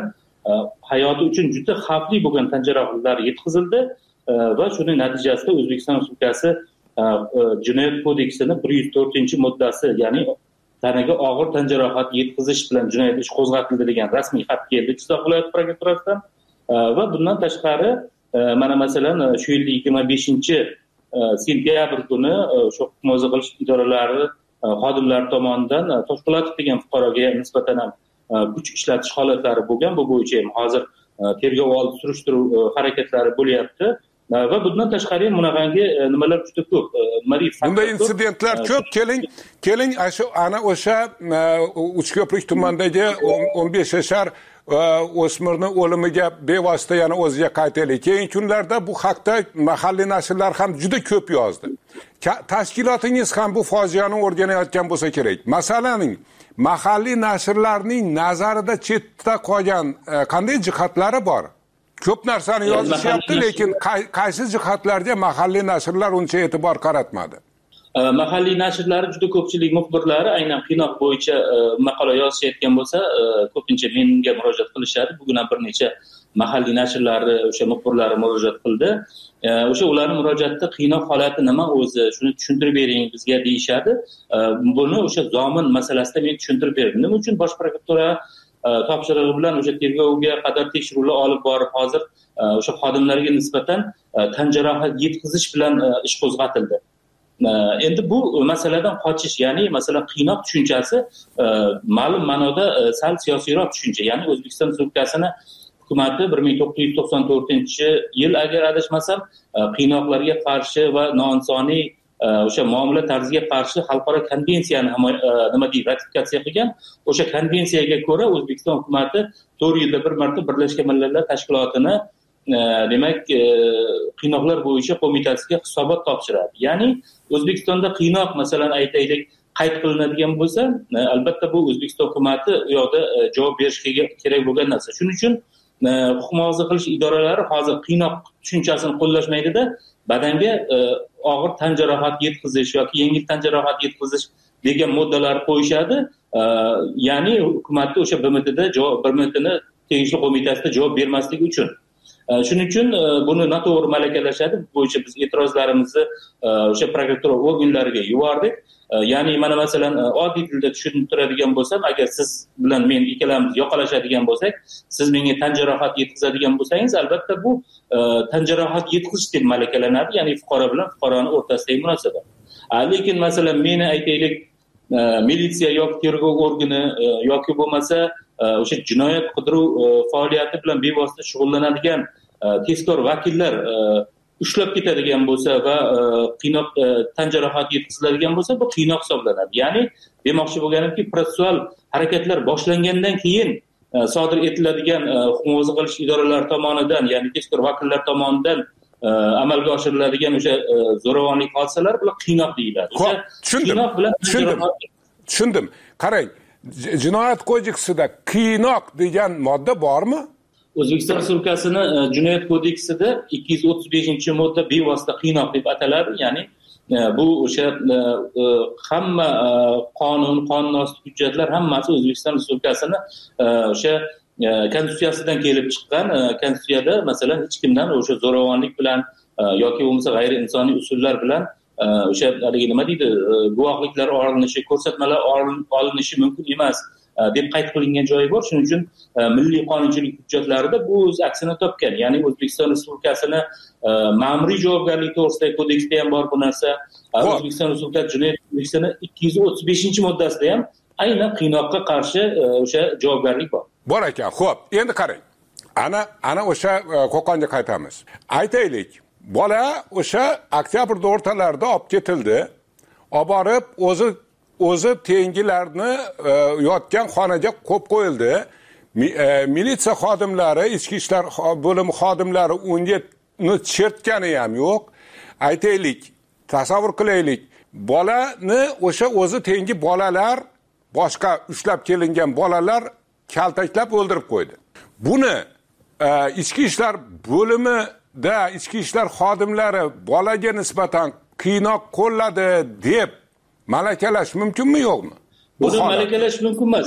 hayoti uchun juda xavfli bo'lgan tan jarohatlar yetkazildi va shuning natijasida O'zbekiston Respublikasi Jinoyat kodeksining bir yuz to'rtinchi moddasi, ya'ni tanaga og'ir tan jarohati yetkazish bilan jinoyat ishi qo'zg'atildi degan rasmiy xat keldi Jizzax viloyat prokuraturasidan. Va bundan tashqari mana masalan shu yilning yigirma beshinchi sentyabr kuni shu huquq qilish idoralari xodimlari tomonidan Toshpo'latov degan fuqaroga nisbatan ham kuch ishlatish holatlari bo'lgan. Bu bo'yicha ham hozir tergov oldi surishtiruv harakatlari bo'lyapti. Va bundan tashqari bunaqangi nimalar juda ko'p. Bunday insidentlar ko'p. Keling, keling shu ana o'sha Uchko'prik tumanidagi o'n besh yashar o'smirni o'limiga bevosita yana o'ziga qaytaylik. Keyingi kunlarda bu haqda mahalliy nashrlar ham juda ko'p yozdi. Tashkilotingiz ham bu fojiani o'rganayotgan bo'lsa kerak. Masalaning mahalliy nashrlarning nazarida chetda qolgan qanday jihatlari bor? Ko'p narsani yozishyapti, lekin qaysi jihatlarga mahalliy nashrlar uncha e'tibor qaratmadi? Mahalliy nashrlar juda ko'pchilik muxbirlari aynan qiynoq bo'yicha maqola yozishayotgan bo'lsa, ko'pincha menga murojaat qilishadi. Bugun ham bir necha mahalliy nashrlari, o'sha muxbirlari murojaat qildi. O'sha ularning murojaatida qiynoq holati nima o'zi, shuni tushuntirib bering bizga deyishadi. Buni o'sha zomin masalasida men tushuntirib berdim. Nima uchun Bosh prokuratura topshirig'i bilan o'sha tergovga qadar tekshiruvlar olib borib, hozir o'sha xodimlarga nisbatan tan jarohat yetkazish bilan ish qo'zg'atildi. Endi bu masaladan qochish, ya'ni masalan qiynoq tushunchasi ma'lum ma'noda sal siyosiyroq tushuncha. Ya'ni O'zbekiston Respublikasini hukumati bir ming to'qqiz yuz to'qson to'rtinchi yil agar adashmasam qiynoqlarga qarshi va noinsoniy o'sha muomala tarziga qarshi xalqaro konvensiyani nima deydi ratifikatsiya qilgan. O'sha konvensiyaga ko'ra O'zbekiston hukumati to'rt yilda bir marta Birlashgan Millatlar Tashkilotini demak qiynoqlar bo'yicha qo'mitasiga hisobot topshiradi. Ya'ni O'zbekistonda qiynoq masalan aytaylik qayd qilinadigan bo'lsa, albatta bu O'zbekiston hukumati u yoqda javob berishi kerak bo'lgan narsa. Shuning uchun huquq muhofaza qilish idoralari hozir qiynoq tushunchasini qo'llashmaydida, badanga og'ir tan jarohati yetkazish yoki yengil tan jarohati yetkazish degan moddalar qo'yishadi. Ya'ni hukumatda o'sha B M Tda javob B M Tni tegishli qo'mitasida javob bermasligi uchun. Shuning uchun buni noto'g'ri malakalashadi. Bu bo'yicha biz e'tirozlarimizni o'sha prokuratura organlariga yubordik. Ya'ni mana masalan oddiy tilda tushuntiradigan bo'lsam, agar siz bilan men ikkalamiz yoqalashadigan bo'lsak, siz menga tan jarohati yetkazadigan bo'lsangiz, albatta bu tan jarohati yetkazish deb malakalanadi. Ya'ni fuqaro bilan fuqaroning o'rtasidagi munosabat. Lekin masalan meni aytaylik militsiya yoki tergov organi yoki bo'lmasa o'sha jinoyat qidiruv faoliyati bilan bevosita shug'ullanadigan tezkor vakillar ushlab ketadigan bo'lsa va qiynoq tan jarohati yetkaziladigan bo'lsa, bu qiynoq hisoblanadi. Ya'ni demoqchi bo'lganimki, protsessual harakatlar boshlangandan keyin sodir etiladigan huquq muhofaza qilish idoralari tomonidan, ya'ni tezkor vakillar tomonidan amalga oshiriladigan o'sha zo'ravonlik hodisalari bular qiynoq deyiladi. Xo'p, tushundim. Tushundim. Tushundim. Qarang, Jinoyat kodeksida qiynoq degan modda bormi? O'zbekiston Respublikasini Jinoyat kodeksida ikki yuz o'ttiz beshinchi modda bevosita qiynoq deb ataladi. Ya'ni bu o'sha hamma qonun, qonunosti hujjatlar hammasi O'zbekiston Respublikasini o'sha konstitutsiyasidan kelib chiqqan. Konstitutsiyada masalan hech kimdan o'sha zo'ravonlik bilan yoki bo'lmasa g'ayri insoniy usullar bilan o'sha haligi nima deydi, guvohliklar olinishi, ko'rsatmalar olinishi mumkin emas deb qayd qilingan joyi bor. Shuning uchun milliy qonunchilik hujjatlarida bu o'z aksini topgan. Ya'ni O'zbekiston Respublikasini ma'muriy javobgarlik to'g'risidagi kodeksda ham bor bu narsa. O'zbekiston Respublikasi Jinoyat kodeksining ikki yuz o'ttiz beshinchi moddasida ham aynan qiynoqqa qarshi o'sha javobgarlik bor. Bor ekan. Xo'p, endi qarang. Ana ana o'sha Qo'qonga qaytamiz. Aytaylik, bola o'sha oktyabrda o'rtalarida olib ketildi. Olib borib o'zi o'zi tengilarni yotgan xonaga qo'yib qo'yildi. Militsiya xodimlari, ichki ishlar bo'limi xodimlari unga chertgani ham yo'q. Aytaylik, tasavvur qilaylik, bolani o'sha o'zi tengi bolalar, boshqa ushlab kelingan bolalar kaltaklab o'ldirib qo'ydi. Buni ichki ishlar bo'limida ichki ishlar xodimlari bolaga nisbatan qiynoq qo'lladi deb malakalash mumkinmi yo'qmi? Buni malakalash mumkin emas.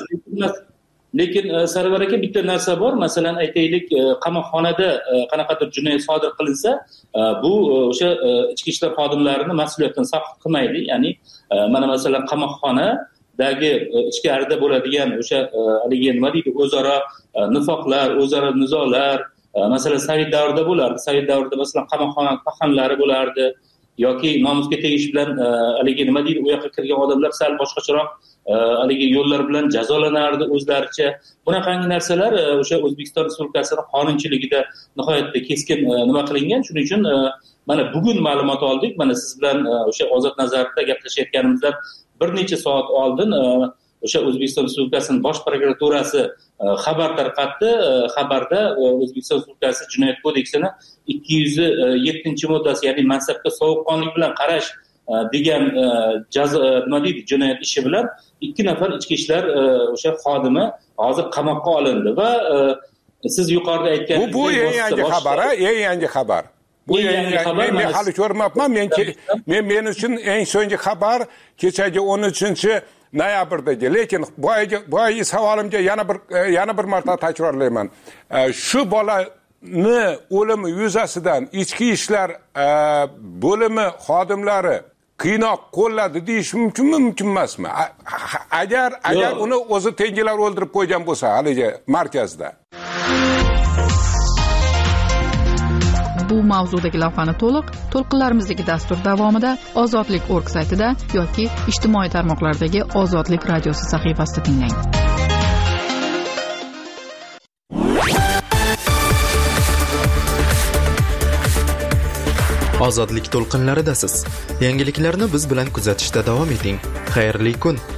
Lekin Sarvar aka, bitta narsa bor. Masalan aytaylik, qamoqxonada qanaqadir jinoyat sodir qilinsa, bu o'sha ichki ishlar xodimlarini mas'uliyatdan soqit qilmaydi. Ya'ni mana masalan qamoqxonadagi ichkarida bo'ladigan o'sha haligi nima deydi, o'zaro nifoqlar, o'zaro nizolar, masalan Sovet davrida bo'lardi. Sovet davrida masalan qamoqxona qahanlari bo'lardi. yoki nomusga tegish bilan haligi nima deydi u yoqqa kirgan odamlar sal boshqacharoq haligi yo'llar bilan jazolanardi o'zlaricha. Bunaqangi narsalar o'sha O'zbekiston Respublikasining qonunchiligida nihoyatda keskin nima qilingan. Shuning uchun mana bugun ma'lumot oldik. Mana siz bilan o'sha Ozod nazarida gaplashayotganimizdan bir necha soat oldin o'sha O'zbekiston Respublikasining Bosh prokuraturasi xabar tarqatdi. Xabarda O'zbekiston Respublikasi Jinoyat kodeksining ikki yuz yettinchi moddasi, ya'ni mansabga sovuqqonlik bilan qarash degan jazo nima deydi jinoyat ishi bilan ikki nafar ichki ishlar o'sha xodimi hozir qamoqqa olindi va siz yuqorida aytganingizdek bu bu eng yangi xabar, eng yangi xabar. Bu eng yangi xabar. Men hali ko'rmabman. Men men men uchun eng so'nggi xabar kechagi o'n uchinchi noyabrdagi. Lekin boyagi boyagi savolimga yana bir yana bir marta takrorlayman. Shu bolani o'limi yuzasidan ichki ishlar bo'limi xodimlari qiynoq qo'lladi deyish mumkinmi, mumkin emasmi? Agar agar uni o'zi tengilar o'ldirib qo'ygan bo'lsa, haligi markazda. Bu mavzudagi lavhani to'liq to'lqinlarimizdagi dastur davomida Ozodlik nokta org saytida yoki ijtimoiy tarmoqlardagi Ozodlik radiosi sahifasida tinglang. Ozodlik to'lqinlaridasiz. Yangiliklarni biz bilan kuzatishda davom eting. Xayrli kun.